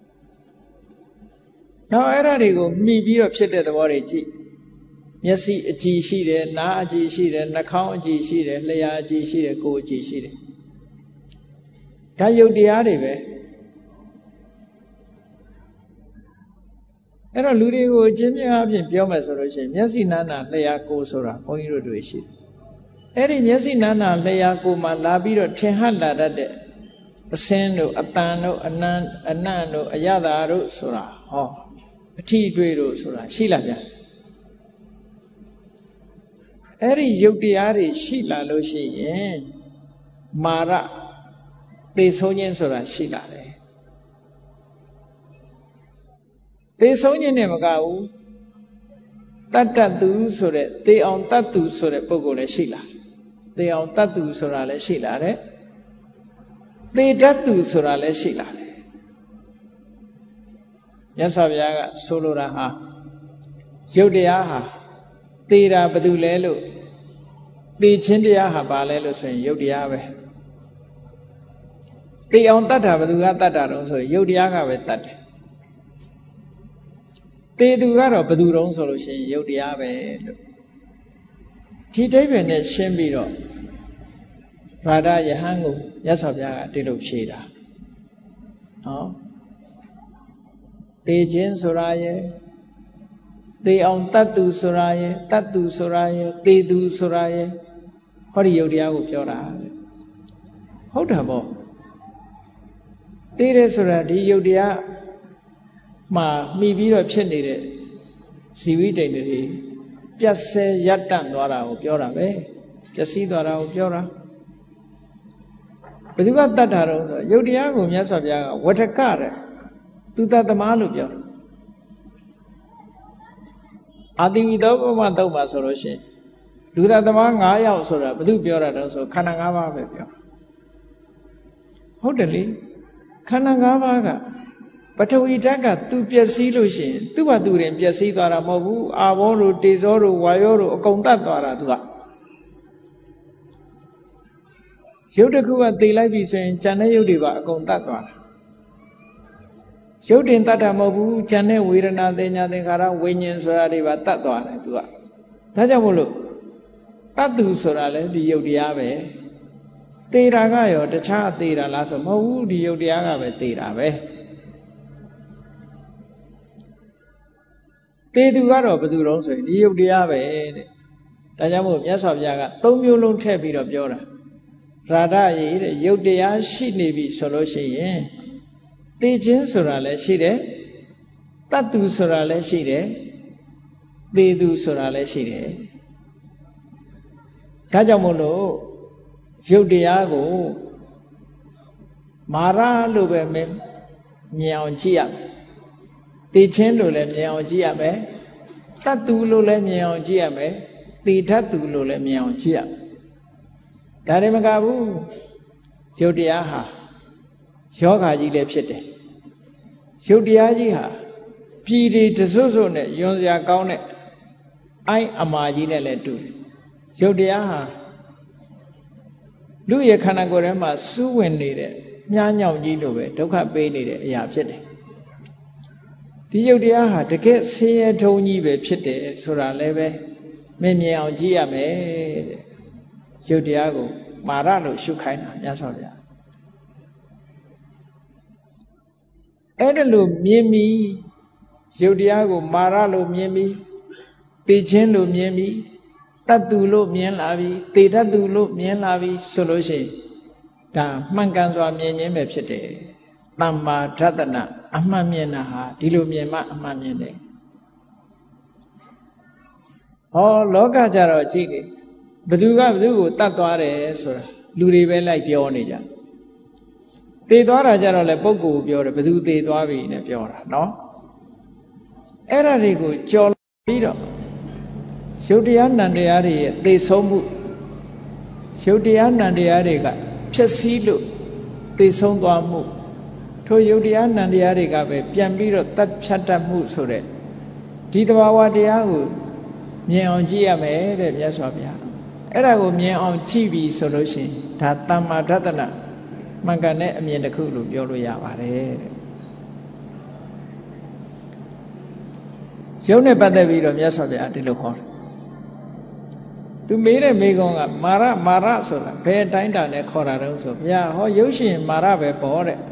နောက်အဲ့ဒါတွေကိုမှီပြီးတော့ဖြစ်တဲ့သဘောတွေကြည့်မျက်စိအကြည်ရှိတယ်နားအကြည်ရှိတယ်နှာခေါင်းအကြည်ရှိတယ်လျှာအကြည်ရှိတယ်ကိုယ်အကြည်ရှိတယ်ဒါယုတ်တရားတွေပဲအဲ့တော့လူတွေကိုအချင်းချင်းအပြင်ပြောမယ်ဆိုလို့ရှိရင်မျက်စိနာနာလျှာကိုယ်ဆိုတာဘုန်းကြီးတို့တွေရှိတယ်အဲ့ဒီမျက်စိနာနာလျှာကိုယ်မှာလာပြီးတော့ထင်ဟပ်လာတတ်တဲ့အစင်းတို့အတန်တို့အနံ့တို့အရသာတို့ဆိုတာဟောအထီးတွေ့တို့ဆိုတာရှိလာပြန်အဲ့ဒီယုတ်တရားတွေရှိလာလို့ရှိရင်မာရသေဆုံးခြင်းဆိုတာရှိလာတယ်သေဆုံးခြင်းနဲ့မကဘူးတတ္တသူဆိုတဲ့သေအောင်တတ်သူဆိုတဲ့ပုဂ္ဂိုလ်လည်းရှိလာသေအောင်တတ်သူဆိုတာလည်းရှိလာတယ်သေတတ်သူဆိုတာလည်းရှိလာတယ်မြတ်စွာဘုရားကဆိုလိုတာဟာယုတ်တရားဟာသေတာဘာလို့လဲလို့သေခြင်းတရားဟာဘာလဲလို့ဆိုရင်ယုတ်တရားပဲသေအောင်တတ်တာဘာလို့ကတတ်တာတော့ဆိုရင်ယုတ်တရားကပဲတတ်တယ်သေသူကတော့ဘာလို့တုံးဆိုလို့ရှိရင်ယုတ်တရားပဲလို့ဒီအဓိပ္ပာယ်နဲ့ရှင်းပြီးတော့ရာဒယဟန်ကိုမြတ်စွာဘုရားကဒီလိုဖြေတာနော်သေခြင်းဆိုတာရဲ့သေအောင်တတ်သူဆိုတာရဲ့တတ်သူဆိုတာရဲ့သေသူဆိုတာရဲ့ဟောဒီယုတ်တရားကိုပြောတာဟုတ်တာပေါ့သေတယ်ဆိုတာဒီယုတ်တရားမှာမှီပြီးတော့ဖြစ်နေတဲ့ဇီဝိတ္တိတွေပြတ်ဆဲရပ်တန့်သွားတာကိုပြောတာပဲပျက်စီးသွားတာကိုပြောတာဘယ်သူကတတ်တာတော့ဆိုယုတ်တရားကိုမြတ်စွာဘုရားကဝဋ္ဌကတဲ့သူတတ်သမားလို့ပြောတာအာတိဝိသောပမတုတ်ပါဆိုလို့ရှိရင်လူတတ်သမား9ယောက်ဆိုတာဘယ်သူပြောတာတော့ဆိုခန္ဓာ5ပါးပဲပြောဟုတ်တယ်လေခန္ဓာ5ပါးကပထဝီဓာတ်ကသူပျက်စီးလို့ရှိရင်သူ့ဘာသူရင်ပျက်စီးသွားတာမဟုတ်ဘူးအာဘောတို့တေဇောတို့ဝါယောတို့အကုန်တတ်သွားတာသူကရုပ်တစ်ခုကသေလိုက်ပြီဆိုရင်ဉာဏ်နဲ့ရုပ်တွေပါအကုန်တတ်သွားတာရုပ်တင်တတ်တာမဟုတ်ဘူးဉာဏ်နဲ့ဝေဒနာသင်ညာသင်္ခါရဝိညာဉ်ဆိုတာတွေပါတတ်သွားတယ်သူကဒါကြောင့်မို့လို့တတ်သူဆိုတာလည်းဒီရုပ်တရားပဲသေတာကရောတခြားသေတာလားဆိုမဟုတ်ဘူးဒီရုပ်တရားကပဲသေတာပဲသေသူကတော့ဘယ်သူတုံးဆိုရင်ဒီယုတ်တရားပဲတဲ့ဒါကြောင့်မို့မြတ်စွာဘုရားက၃မျိုးလုံးထည့်ပြီးတော့ပြောတာရာဓရေတဲ့ယုတ်တရားရှိနေပြီဆိုလို့ရှိရင်သေခြင်းဆိုတာလည်းရှိတယ်တတ်သူဆိုတာလည်းရှိတယ်သေသူဆိုတာလည်းရှိတယ်ဒါကြောင့်မို့လို့ယုတ်တရားကိုမာရလို့ပဲမြင်အောင်ကြည့်ရမယ်သေခြင်းလို့လည်းမြင်အောင်ကြည့်ရမယ်တတ်သူလို့လည်းမြင်အောင်ကြည့်ရမယ်သေထတ်သူလို့လည်းမြင်အောင်ကြည့်ရမယ်ဒါတွေမကဘူးယုတ်တရားဟာယောဂါကြီးလည်းဖြစ်တယ်ယုတ်တရားကြီးဟာပြည်တွေတစွတ်စွတ်နဲ့ယွန်စရာကောင်းတဲ့အိုင်းအမာကြီးနဲ့လည်းတူတယ်ယုတ်တရားဟာလူရဲ့ခန္ဓာကိုယ်ထဲမှာစူးဝင်နေတဲ့မြားညောင်ကြီးလိုပဲဒုက္ခပေးနေတဲ့အရာဖြစ်တယ်ဒီယုတ်တရားဟာတကယ်ဆင်းရဲထုံးကြီးပဲဖြစ်တယ်ဆိုတာလည်းပဲမမြင်အောင်ကြည့်ရမယ်တဲ့ယုတ်တရားကိုမာရလို့ရှုခိုင်းတာမြတ်စွာဘုရားအဲ့ဒါလို့မြင်ပြီးယုတ်တရားကိုမာရလို့မြင်ပြီးသိချင်းလို့မြင်ပြီးတတ်သူလို့မြင်လာပြီးသေတတ်သူလို့မြင်လာပြီးဆိုလို့ရှိရင်ဒါမှန်ကန်စွာမြင်ခြင်းပဲဖြစ်တယ်သမ္မာဒသနာအမှန်မြင်တာဟာဒီလိုမြင်မှအမှန်မြင်တယ်ဟောလောကကြတော့ကြည့်လေဘယ်သူကဘယ်သူကိုတတ်သွားတယ်ဆိုတာလူတွေပဲလိုက်ပြောနေကြသေသွားတာကြတော့လေပုဂ္ဂိုလ်ပြောတယ်ဘယ်သူသေသွားပြီနဲ့ပြောတာနော်အဲ့ဒါတွေကိုကြော်ပြီးတော့ရုပ်တရားနံတရားတွေရဲ့သေဆုံးမှုရုပ်တရားနံတရားတွေကဖြစ်စည်းလို့သေဆုံးသွားမှုထိုရုပ်တရားနံတရားတွေကပဲပြန်ပြီးတော့တတ်ဖြတ်တတ်မှုဆိုတဲ့ဒီသဘာဝတရားကိုမြင်အောင်ကြည့်ရမယ်တဲ့မြတ်စွာဘုရားအဲ့ဒါကိုမြင်အောင်ကြည့်ပြီဆိုလို့ရှိရင်ဒါသမ္မာဒသနာမှန်ကန်တဲ့အမြင်တစ်ခုလို့ပြောလို့ရပါတယ်တဲ့ရုပ်နဲ့ပတ်သက်ပြီးတော့မြတ်စွာဘုရားဒီလိုဟောတယ်သူမေးတဲ့မေးခွန်းကမာရဆိုတာဘယ်အတိုင်းတာနဲ့ခေါ်တာတုံးဆိုဘုရားဟောရုပ်ရှင်မာရပဲပေါ့တဲ့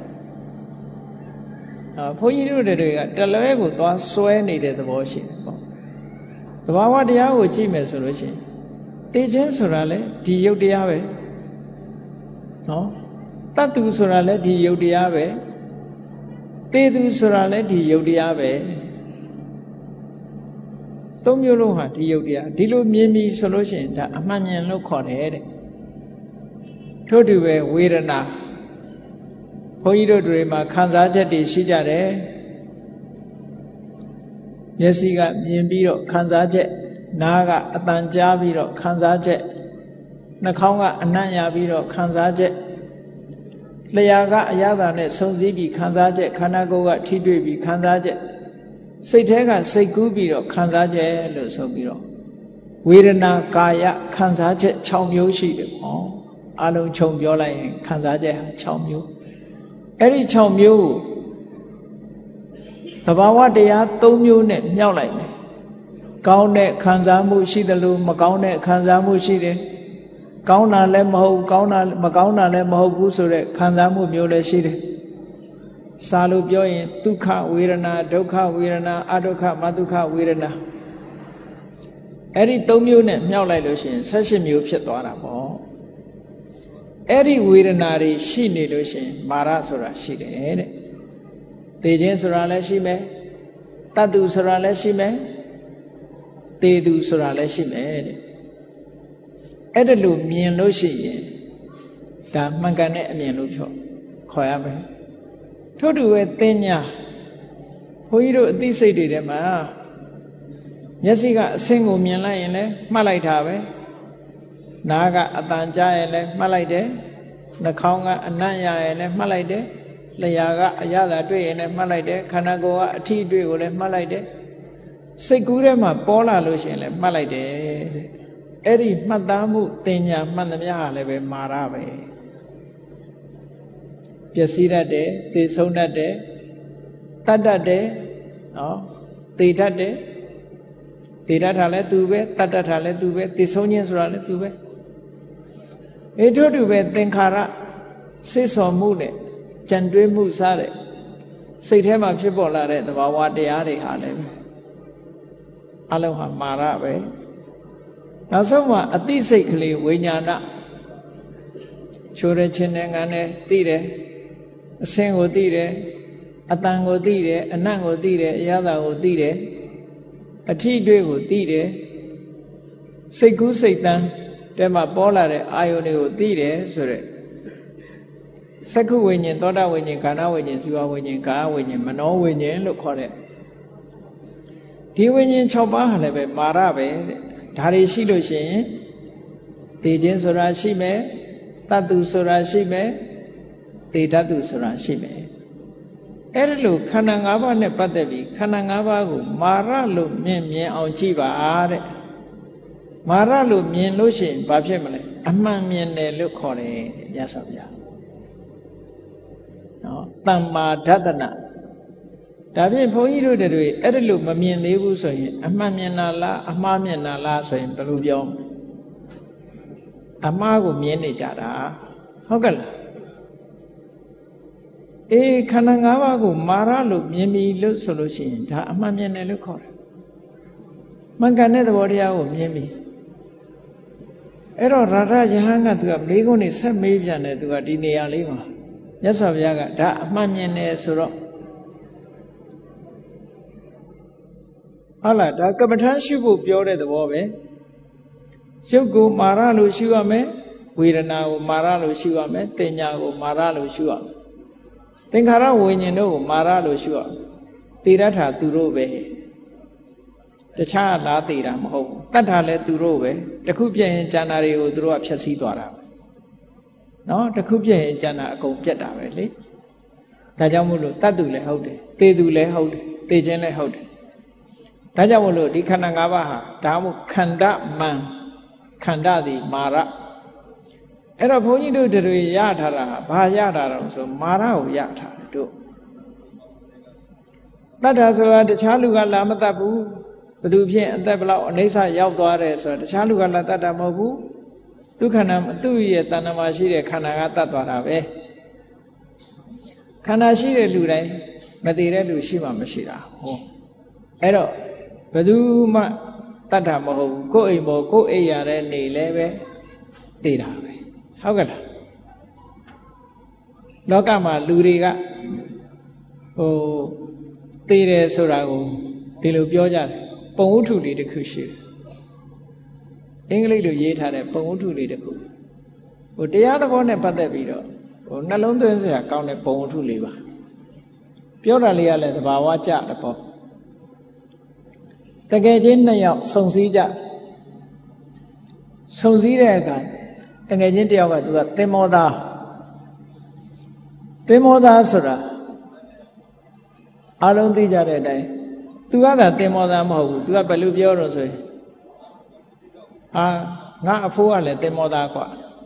ဘုန်းကြီးတို့တွေကတလွဲကိုသွားစွဲနေတဲ့သဘောရှိတယ်ပေါ့သဘာဝတရားကိုကြည့်မယ်ဆိုလို့ရှိရင်သိခြင်းဆိုတာလေဒီယုတ်တရားပဲနော်တတ်သူဆိုတာလေဒီယုတ်တရားပဲသေသူဆိုတာလေဒီယုတ်တရားပဲသုံးမျိုးလုံးဟာဒီယုတ်တရားဒီလိုမြင်ပြီဆိုလို့ရှိရင်ဒါအမှန်မြင်လို့ခေါ်တယ်တဲ့ထို့တူပဲဝေဒနာဘုန်းကြီးတို့တွေမှာခံစားချက်တွေရှိကြတယ်မျက်စိကမြင်ပြီးတော့ခံစားချက်နားကအတန်ကြားပြီးတော့ခံစားချက်နှာခေါင်းကအနံ့ရပြီးတော့ခံစားချက်လျှာကအရသာနဲ့ဆုံစည်းပြီးခံစားချက်ခန္ဓာကိုယ်ကထိတွေ့ပြီးခံစားချက်စိတ်ထဲကစိတ်ကူးပြီးတော့ခံစားချက်လို့ဆိုပြီးတော့ဝေဒနာကာယခံစားချက်6မျိုးရှိတယ်ဟောအလုံးခြုံပြောလိုက်ရင်ခံစားချက်ဟာ6မျိုးအဲ့ဒီ6မျိုးကိုသဘာဝတရား3မျိုးနဲ့မြောက်လိုက်မယ်ကောင်းတဲ့ခံစားမှုရှိတယ်လို့မကောင်းတဲ့ခံစားမှုရှိတယ်ကောင်းတာလည်းမဟုတ်ကောင်းတာမကောင်းတာလည်းမဟုတ်ဘူးဆိုတဲ့ခံစားမှုမျိုးလည်းရှိတယ်စာလို့ပြောရင်ဒုက္ခဝေဒနာဒုက္ခဝေဒနာအဒုက္ခမဒုက္ခဝေဒနာအဲ့ဒီ၃မျိုးနဲ့မြောက်လိုက်လို့ရှိရင်18မျိုးဖြစ်သွားတာပေါ့အဲ့ဒီဝေဒနာတွေရှိနေလို့ရှိရင်မာရဆိုတာရှိတယ်တဲ့သေခြင်းဆိုတာလည်းရှိမယ်တတ်သူဆိုတာလည်းရှိမယ်သေသူဆိုတာလည်းရှိမယ်တဲ့အဲ့ဒါလို့မြင်လို့ရှိရင်ဒါမှန်ကန်တဲ့အမြင်လို့ခေါ်ရမယ်ထို့တူပဲသင်ညာဘုန်းကြီးတို့အသိစိတ်တွေထဲမှာမျက်စိကအဆင့်ကိုမြင်လိုက်ရင်လည်းမှတ်လိုက်တာပဲနားကအတန်ကြားရင်လည်းမှတ်လိုက်တယ်နှာခေါင်းကအနံ့ရရင်လည်းမှတ်လိုက်တယ်လျှာကအရသာတွေ့ရင်လည်းမှတ်လိုက်တယ်ခန္ဓာကိုယ်ကအထီးတွေ့ကိုလည်းမှတ်လိုက်တယ်စိတ်ကူးထဲမှာပေါ်လာလို့ရှိရင်လည်းမှတ်လိုက်တယ်တဲ့အဲ့ဒီမှတ်သားမှုသင်ညာမှန်သမျှဟာလည်းပဲမာရပဲပျက်စီးတတ်တယ်သေဆုံးတတ်တယ်တတ်တတ်တယ်နော်သေတတ်တယ်သေတတ်တာလည်းသူပဲတတ်တတ်တာလည်းသူပဲသေဆုံးခြင်းဆိုတာလည်းသူပဲထို့တူပဲသင်္ခါရစိတ်ဆော်မှုနဲ့ကြံတွေးမှုစားတဲ့စိတ်ထဲမှာဖြစ်ပေါ်လာတဲ့သဘာဝတရားတွေဟာလည်းအလုံးဟာမာရပဲနောက်ဆုံးမှာအသိစိတ်ကလေးဝိညာဏချိုးရခြင်းနဲ့ငန်းနဲ့သိတယ်အဆင်းကိုသိတယ်အတန်ကိုသိတယ်အနံ့ကိုသိတယ်အရသာကိုသိတယ်အထီးတွေ့ကိုသိတယ်စိတ်ကူးစိတ်တန်းတဲမှာပေါ်လာတဲ့အာယုန်တွေကိုသိတယ်ဆိုတဲ့စက္ခုဝိညာဉ်သောတာဝိညာဉ်ခန္ဓာဝိညာဉ်ဇီဝဝိညာဉ်ကာယဝိညာဉ်မနောဝိညာဉ်လို့ခေါ်တဲ့ဒီဝိညာဉ်6ပါးဟာလည်းပဲမာရပဲတဲ့ဒါတွေရှိလို့ရှိရင်သေခြင်းဆိုတာရှိမယ်တတ်သူဆိုတာရှိမယ်သေတတ်သူဆိုတာရှိမယ်အဲ့ဒါလို့ခန္ဓာ၅ပါးနဲ့ပတ်သက်ပြီးခန္ဓာ၅ပါးကိုမာရလို့မြင်အောင်ကြည့်ပါတဲ့မာရလို့မြင်လို့ရှိရင်ဘာဖြစ်မလဲအမှန်မြင်တယ်လို့ခေါ်တယ်ရသော်ဗျာနော်တမ္မာဒသနာဒါဖြင့်ဘုန်းကြီးတို့တွေအဲ့ဒါလို့မမြင်သေးဘူးဆိုရင်အမှန်မြင်တာလားအမှားမြင်တာလားဆိုရင်ဘယ်လိုပြောအမှားကိုမြင်နေကြတာဟုတ်ကဲ့လားခန္ဓာ၅ပါးကိုမာရလို့မြင်ပြီလို့ဆိုလို့ရှိရင်ဒါအမှန်မြင်တယ်လို့ခေါ်တယ်မှန်ကန်တဲ့သဘောတရားကိုမြင်ပြီအဲ့တော့ရာထယဟန်ကသူကမေးခွန်းနေဆက်မေးပြန်တယ်သူကဒီနေရာလေးမှာမြတ်စွာဘုရားကဒါအမှန်မြင်တယ်ဆိုတော့ဟုတ်လားဒါကမ္မထာရှုဖို့ပြောတဲ့သဘောပဲရုပ်ကိုမာရလို့ရှုရမယ်ဝေဒနာကိုမာရလို့ရှုရမယ်တင်ညာကိုမာရလို့ရှုရမယ်သင်္ခါရဝိညာဉ်တို့ကိုမာရလို့ရှုရမယ်သေရထာသူတို့ပဲတခြားလားသေတာမဟုတ်ဘူးတတ်တာလည်းသူတို့ပဲတခုပြည့်ရင်ကျန်တာတွေကိုသူတို့ကဖျက်ဆီးသွားတာပဲနော်တခုပြည့်ရင်ကျန်တာအကုန်ပြတ်တာပဲလေဒါကြောင့်မို့လို့တတ်သူလည်းဟုတ်တယ်သေသူလည်းဟုတ်တယ်သေခြင်းလည်းဟုတ်တယ်ဒါကြောင့်မို့လို့ဒီခန္ဓာ၅ပါးဟာဒါမှမဟုတ်ခန္ဓာမံခန္ဓာသည်မာရအဲ့တော့ဘုန်းကြီးတို့တွေရထားတာဘာရတာတော့ဆိုမာရကိုရထားတယ်တို့တတ်တာဆိုတာတခြားလူကလာမတတ်ဘူးဘသူဖြင့်အသက်ဘလောက်အနိစ္စရောက်သွားတယ်ဆိုတာတခြားလူကလာတတ်တာမဟုတ်ဘူးသူခန္ဓာသူ့ရဲ့တဏ္ဍမှာရှိတဲ့ခန္ဓာကတတ်သွားတာပဲခန္ဓာရှိတဲ့လူတိုင်းမတည်တဲ့လူရှိမှမရှိတာဟောအဲ့တော့ဘယ်သူမှတတ်တာမဟုတ်ဘူးကိုယ်အိမ်ပေါ်ကိုယ်အိမ်ရတဲ့နေလဲပဲသိတာပဲဟုတ်ကဲ့လားလောကမှာလူတွေကသိတယ်ဆိုတာကိုဒီလိုပြောကြတယ်ပုံဝတ္ထုလေးတစ်ခုရှိတယ်အင်္ဂလိပ်လိုရေးထားတဲ့ပုံဝတ္ထုလေးတစ်ခုတရားသဘောနဲ့ပတ်သက်ပြီးတော့နှလုံးသွင်းစရာကောင်းတဲ့ပုံဝတ္ထုလေးပါပြောတာလေးကလည်းသဘာဝကျတယ်ပေါ့တကယ်ချင်းနှစ်ယောက်ဆုံစည်းကြဆုံစည်းတဲ့အခါတကယ်ချင်းတယောက်ကသူကသင်္မောသားဆိုတာအလုံးသိကြတဲ့အတိုင်းသူကသာသင်္မောသားမဟုတ်ဘူးသူကဘယ်လိုပြောတော့ဆိုရင်ငါအဖိုးကလည်းသင်္မောသားကွာ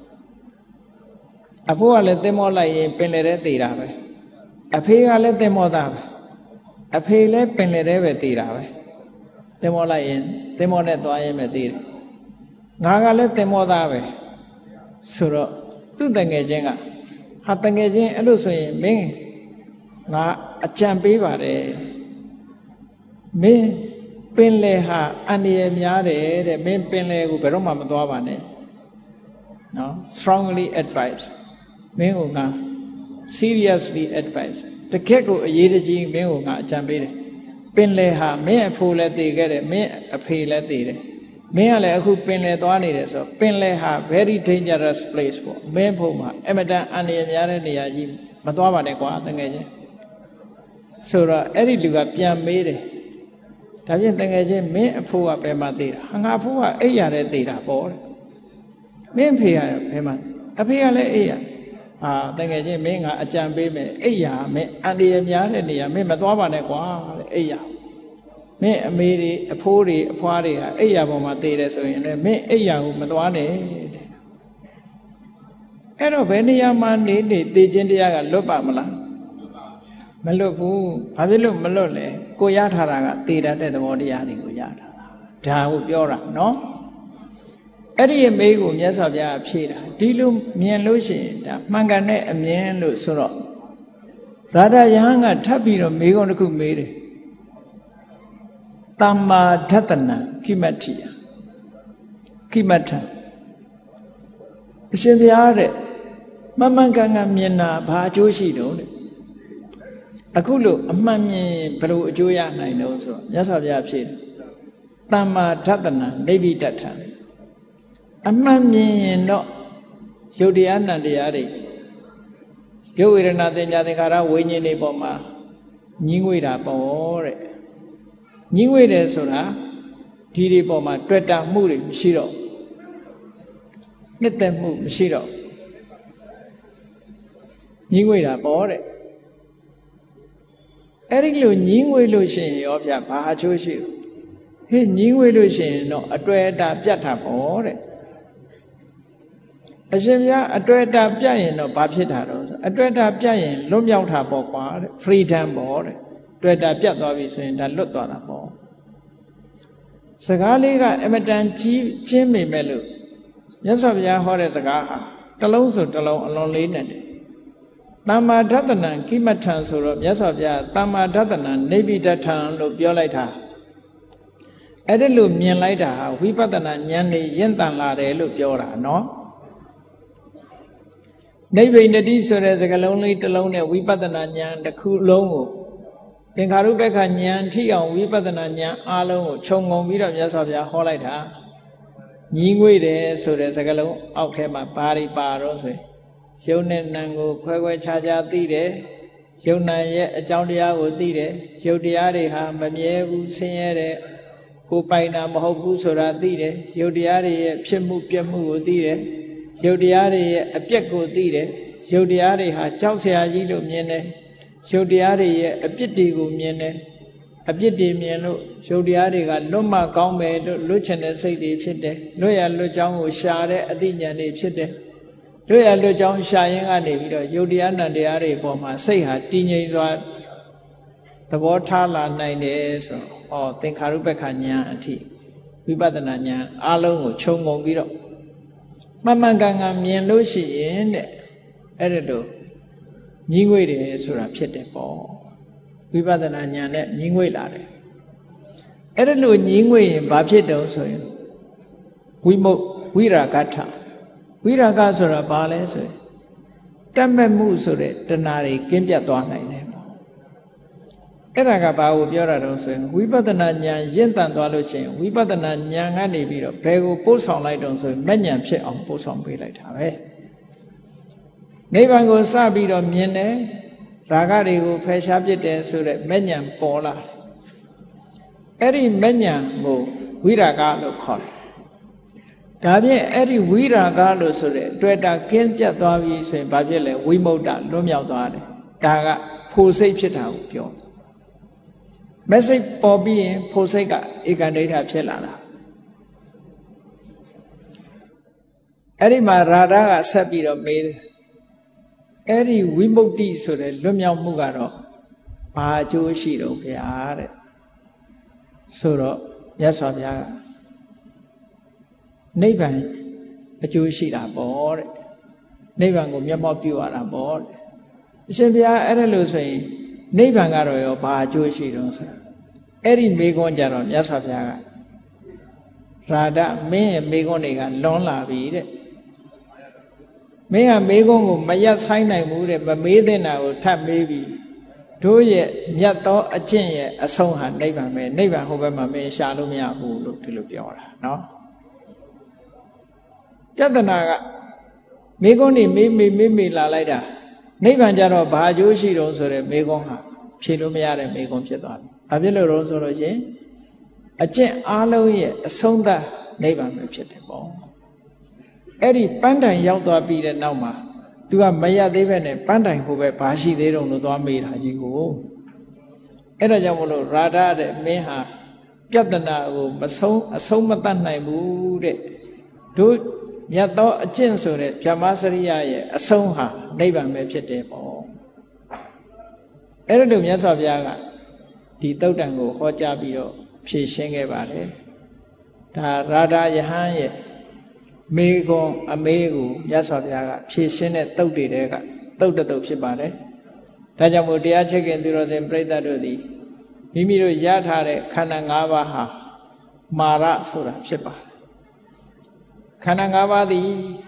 အဖိုးကလည်းသင်္မောလိုက်ရင်ပင်လယ်ထဲတည်တာပဲအဖေကလည်းသင်္မောသားပဲအဖေလည်းပင်လယ်ထဲပဲတည်တာပဲသင်္မောလိုက်ရင်သင်္မောနဲ့သွားရင်ပဲတည်တယ်ငါကလည်းသင်္မောသားပဲဆိုတော့သူ့တငယ်ချင်းကဟာတငယ်ချင်းအဲ့လိုဆိုရင်မင်းငါအကြံပေးပါတယ်မင်းပင်လယ်ဟာအန္တရာယ်များတယ်တဲ့မင်းပင်လယ်ကိုဘယ်တော့မှမသွားပါနဲ့နော် strongly advise မင်းကိုငါ seriously advise တကယ့်ကိုအရေးတကြီးမင်းကိုငါအကြံပေးတယ်ပင်လယ်ဟာမင်းအဖိုးလည်းတည်ခဲ့တယ်မင်းအဖေလည်းတည်တယ်မင်းကလည်းအခုပင်လယ်သွားနေတယ်ဆိုတော့ပင်လယ်ဟာ very dangerous place ပေါ့မင်းဖို့မှာအမတန်အန္တရာယ်များတဲ့နေရာကြီးမသွားပါနဲ့ကွာတကယ်ချင်းဆိုတော့အဲ့ဒီလူကပြန်မေးတယ်ဒါဖြင့်တကယ်ချင်းမင်းအဖိုးကဘယ်မှာတည်တာဟာငါအဖိုးကအိပ်ရတဲ့တည်တာပေါ့တဲ့မင်းဖေကဘယ်မှာအဖေကလည်းအိပ်ရဟာတကယ်ချင်းမင်းကအကြံပေးမယ်အိပ်ရမင်းအန္တရာယ်များတဲ့နေရာမင်းမသွားပါနဲ့ကွာတဲ့အိပ်ရမင်းအမေတွေအဖိုးတွေအဖွားတွေဟာအိပ်ရပေါ်မှာတည်တယ်ဆိုရင်လည်းမင်းအိပ်ရကိုမသွားနဲ့တဲ့အဲ့တော့ဘယ်နေရာမှာနေတည်ခြင်းတရားကလွတ်ပါမလားမလွတ်ဘူးဘာဖြစ်လို့မလွတ်လဲကိုရထားတာကတည်တတ်တဲ့သဘောတရားတွေကိုရထားတာဒါကိုပြောတာနော်အဲ့ဒီအမေးကိုမြတ်စွာဘုရားဖြေတာဒီလိုမြင်လို့ရှိရင်ဒါမှန်ကန်တဲ့အမြင်လို့ဆိုတော့ရာဓယဟန်ကထပ်ပြီးတော့မေးခွန်းတစ်ခုမေးတယ်သမ္မာဒတ္တနာကိမတ္ထိယကိမတ္ထအရှင်ဘုရားတဲ့မမှန်ကန်ကန်မြင်တာဘာအကျိုးရှိတော့တဲ့အခုလို့အမှန်မြင်ဘယ်လိုအကျိုးရနိုင်တော့ဆိုတော့မြတ်စွာဘုရားဖြေတယ်သမ္မာဒတ္တနာနိဗ္ဗိတ္ထံအမှန်မြင်ရင်တော့ယုတ်တရားနံတရားတွေရုပ်ဝေဒနာသင်ညာသင်္ခါရဝိညာဉ်တွေပေါ်မှာညှင်းငွေတာပေါ့တဲ့ညှင်းငွေတယ်ဆိုတာဒီတွေပေါ်မှာတွေ့တာမှုတွေမရှိတော့နှစ်သက်မှုမရှိတော့ညှင်းငွေတာပေါ့တဲ့အဲ့ဒီလိုညှင်းငွေလို့ရှိရင်ရောဗျာဘာအကျိုးရှိဟေးညှင်းငွေလို့ရှိရင်တော့အတွေ့အတာပြတ်တာပေါ့တဲ့အရှင်ဘုရားအတွေ့အတာပြတ်ရင်တော့ဘာဖြစ်တာတော့အတွေ့အတာပြတ်ရင်လွတ်မြောက်တာပေါ့ကွာတဲ့ freedom ပေါ့တဲ့တွေ့တာပြတ်သွားပြီဆိုရင်ဒါလွတ်သွားတာပေါ့စကားလေးကအမတန်ကြီးချင်းမိမဲ့လို့မြတ်စွာဘုရားဟောတဲ့စကားဟာတစ်လုံးဆိုတစ်လုံးအလွန်လေးနဲ့တယ်သမ္မာဒတ္တနာကိမထံဆိုတော့မြတ်စွာဘုရားသမ္မာဒတ္တနာနိဗ္ဗိဒထံလို့ပြောလိုက်တာအဲ့ဒါလို့မြင်လိုက်တာဝိပဿနာဉာဏ်နဲ့ရင့်တန်လာတယ်လို့ပြောတာနော်နိဗ္ဗိနတိဆိုတဲ့စကားလုံးလေးတစ်လုံးနဲ့ဝိပဿနာဉာဏ်တစ်ခုလုံးကိုသင်္ခါရုပ္ပခဉာဏ်ထိအောင်ဝိပဿနာဉာဏ်အားလုံးကိုခြုံငုံပြီးတော့မြတ်စွာဘုရားဟောလိုက်တာညီးငွေတယ်ဆိုတဲ့စကားလုံးအောက်ထဲမှာဘာတွေပါတော့ဆိုရင်ယုံနဲ့နံကိုခွဲခွဲခြားခြားသိတယ်ယုံနံရဲ့အကြောင်းတရားကိုသိတယ်ယုတ်တရားတွေဟာမမြဲဘူးဆင်းရဲတယ်ကိုပိုင်တာမဟုတ်ဘူးဆိုတာသိတယ်ယုတ်တရားတွေရဲ့ဖြစ်မှုပြက်မှုကိုသိတယ်ယုတ်တရားတွေရဲ့အပြက်ကိုသိတယ်ယုတ်တရားတွေဟာကြောက်စရာကြီးလို့မြင်တယ်ယုတ်တရားတွေရဲ့အပြစ်တွေကိုမြင်တယ်အပြစ်တွေမြင်လို့ယုတ်တရားတွေကလွတ်မှကောင်းမယ်လို့လွတ်ချင်တဲ့စိတ်တွေဖြစ်တယ်လွတ်ရလွတ်ကြောင်းကိုရှာတဲ့အသိဉာဏ်တွေဖြစ်တယ်လွတ်ရလွတ်ကြောင်းရှာရင်ကနေပြီးတော့ယုတ်တရားနံတရားတွေပေါ်မှာစိတ်ဟာတည်ငြိမ်စွာသဘောထားလာနိုင်တယ်ဆိုတော့သင်္ခါရုပ္ပခဉာဏ်အထိဝိပဿနာဉာဏ်အလုံးကိုခြုံငုံပြီးတော့မှန်မှန်ကန်ကန်မြင်လို့ရှိရင်တဲ့အဲ့ဒါတို့ညီးငွေတယ်ဆိုတာဖြစ်တယ်ပေါ့ဝိပဿနာဉာဏ်နဲ့ညီးငွေလာတယ်အဲ့ဒါလို့ညီးငွေရင်ဘာဖြစ်တုံးဆိုရင်ဝိမုတ်ဝိရာဂထဝိရာဂဆိုတာဘာလဲဆိုရင်တတ်မဲ့မှုဆိုတဲ့တဏှာတွေကင်းပြတ်သွားနိုင်တယ်ပေါ့အဲ့ဒါကဘာကိုပြောတာတုံးဆိုရင်ဝိပဿနာဉာဏ်ရင့်တန်သွားလို့ရှိရင်ဝိပဿနာဉာဏ်ကနေပြီးတော့ဘယ်ကိုပို့ဆောင်လိုက်တုံးဆိုရင်မဲ့ဉာဏ်ဖြစ်အောင်ပို့ဆောင်ပေးလိုက်တာပဲနိဗ္ဗာန်ကိုစပြီးတော့မြင်တယ်ရာဂတွေကိုဖယ်ရှားပစ်တယ်ဆိုတဲ့မဲ့ဉာဏ်ပေါ်လာတယ်အဲ့ဒီမဲ့ဉာဏ်ကိုဝိရာဂလို့ခေါ်တယ်ဒါဖြင့်အဲ့ဒီဝိရာဂလို့ဆိုတဲ့တွေ့တာကင်းပြတ်သွားပြီဆိုရင်ဘာဖြစ်လဲဝိမု ക്ത လွတ်မြောက်သွားတယ်ဒါကဖို့စိတ်ဖြစ်တာကိုပြောမက်စိတ်ပေါ်ပြီးရင်ဖို့စိတ်ကဧကန္ဒိဋ္ဌဖြစ်လာတာအဲ့ဒီမှာရာဓကဆက်ပြီးတော့မေးတယ်အဲ့ဒီဝိမု ക്തി ဆိုတဲ့လွတ်မြောက်မှုကတော့ဘာအကျိုးရှိတော့ဗျာတဲ့ဆိုတော့မြတ်စွာဘုရားကနိဗ္ဗာန်အကျိုးရှိတာပေါ့တဲ့နိဗ္ဗာန်ကိုမျက်မှောက်ပြုရတာပေါ့တဲ့အရှင်ဘုရားအဲ့ဒါလို့ဆိုရင်နိဗ္ဗာန်ကတော့ရောဘာအကျိုးရှိတော့ဆိုအဲ့ဒီမေခွန်းကြတော့မြတ်စွာဘုရားကရာဓမင်းရဲ့မေခွန်းတွေကလွန်လာပြီတဲ့မင်းကမေခွန်းကိုမရက်ဆိုင်နိုင်ဘူးတဲ့မမေးတဲ့နာကိုထပ်မေးပြီးတို့ရဲ့မြတ်သောအကျင့်ရဲ့အဆုံးဟာနိဗ္ဗာန်ပဲနိဗ္ဗာန်ဟိုဘက်မှာမင်းရှာလို့မရဘူးလို့ဒီလိုပြောတာနော်ပြဿနာကမေခွန်းနေမေးလာလိုက်တာနိဗ္ဗာန်ကြတော့ဘာအကျိုးရှိတော့ဆိုတဲ့မေခွန်းဟာဖြေလို့မရတဲ့မေခွန်းဖြစ်သွားပြီ။ဘာဖြစ်လို့တော့ဆိုလို့ရှင်အကျင့်အားလုံးရဲ့အဆုံးသတ်နိဗ္ဗာန်ပဲဖြစ်တယ်ပေါ့။အဲ့ဒီပန်းတိုင်ရောက်သွားပြီးတဲ့နောက်မှာ तू ကမရသေးပဲနဲ့ပန်းတိုင်ဟိုပဲဘာရှိသေးတော့လို့သွားမေးတာကြီးကိုအဲ့ဒါကြောင့်မလို့ရာဓတဲ့မင်းဟာပြဿနာကိုအဆုံးမတတ်နိုင်ဘူးတဲ့တို့မြတ်သောအကျင့်ဆိုတဲ့ဗြဟ္မစရိယရဲ့အဆုံးဟာနိဗ္ဗာန်ပဲဖြစ်တယ်ပေါ့အဲ့ဒါတို့မြတ်စွာဘုရားကဒီသုတ်တံကိုဟောကြားပြီးတော့ဖြေရှင်းခဲ့ပါတယ်ဒါရာဓယဟန်ရဲ့မေခွန်းအမေးကိုမြတ်စွာဘုရားကဖြေရှင်းတဲ့သုတ်တွေတဲကသုတ်တသုတ်ဖြစ်ပါတယ်ဒါကြောင့်မို့တရားချက်ခင်သူတော်စင်ပြိဿတို့သည်မိမိတို့ရထားတဲ့ခန္ဓာ၅ပါးဟာမာရဆိုတာဖြစ်ပါတယ်ခန္ဓာ၅ပါးသည်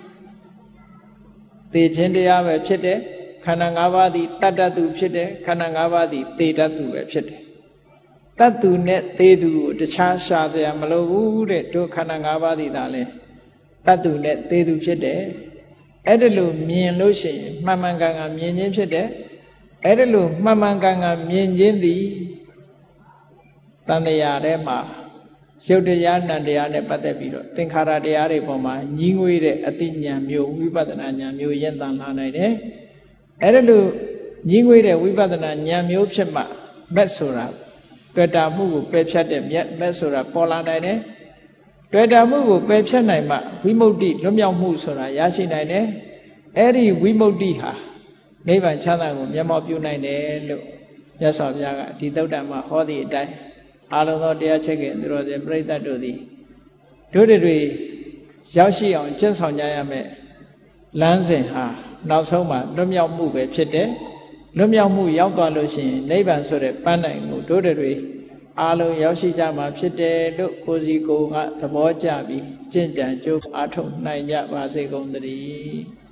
သေခြင်းတရားပဲဖြစ်တယ်ခန္ဓာ၅ပါးသည်တတ္တတုဖြစ်တယ်ခန္ဓာ၅ပါးသည်သေတတ်သူပဲဖြစ်တယ်တတ်သူနဲ့သေသူကိုတခြားရှာစရာမလိုဘူးတဲ့တို့ခန္ဓာ၅ပါးသည်ဒါလဲတတ်သူနဲ့သေသူဖြစ်တယ်အဲ့ဒါလို့မြင်လို့ရှိရင်မှန်မှန်ကန်ကန်မြင်ခြင်းဖြစ်တယ်အဲ့ဒါလို့မှန်မှန်ကန်ကန်မြင်ခြင်းသည်တဏှာထဲမှာရုပ်တရားနံတရားနဲ့ပတ်သက်ပြီးတော့သင်္ခါရတရားတွေပေါ်မှာညီးငွေးတဲ့အသိဉာဏ်မျိုးဝိပဿနာဉာဏ်မျိုးရင့်တန်လာနိုင်တယ်အဲ့ဒါလို့ညီးငွေးတဲ့ဝိပဿနာဉာဏ်မျိုးဖြစ်မှမက်ဆိုတာတွေ့တာမှုကိုပယ်ဖြတ်တဲ့မက်ဆိုတာပေါ်လာနိုင်တယ်တွေ့တာမှုကိုပယ်ဖြတ်နိုင်မှဝိမု ക്തി လွတ်မြောက်မှုဆိုတာရရှိနိုင်တယ်အဲ့ဒီဝိမု ക്തി ဟာနိဗ္ဗာန်ချမ်းသာကိုမျက်မှောက်ပြုနိုင်တယ်လို့မြတ်စွာဘုရားကဒီသုတ္တံမှာဟောသည့်အတိုင်းအာလုံးသောတရားချက်ခင်သူတော်စင်ပြိဿတို့သည်တို့တွေရောက်ရှိအောင်ကျင့်ဆောင်ကြရမယ်လမ်းစဉ်ဟာနောက်ဆုံးမှာလွတ်မြောက်မှုပဲဖြစ်တယ်လွတ်မြောက်မှုရောက်သွားလို့ရှိရင်နိဗ္ဗာန်ဆိုတဲ့ပန်းတိုင်ကိုတို့တွေအားလုံးရောက်ရှိကြမှာဖြစ်တယ်လို့ကိုယ်စီကိုယ်ကသဘောကျပြီးကျင့်ကြံကြိုးအားထုတ်နိုင်ကြပါစေကုန်သတည်း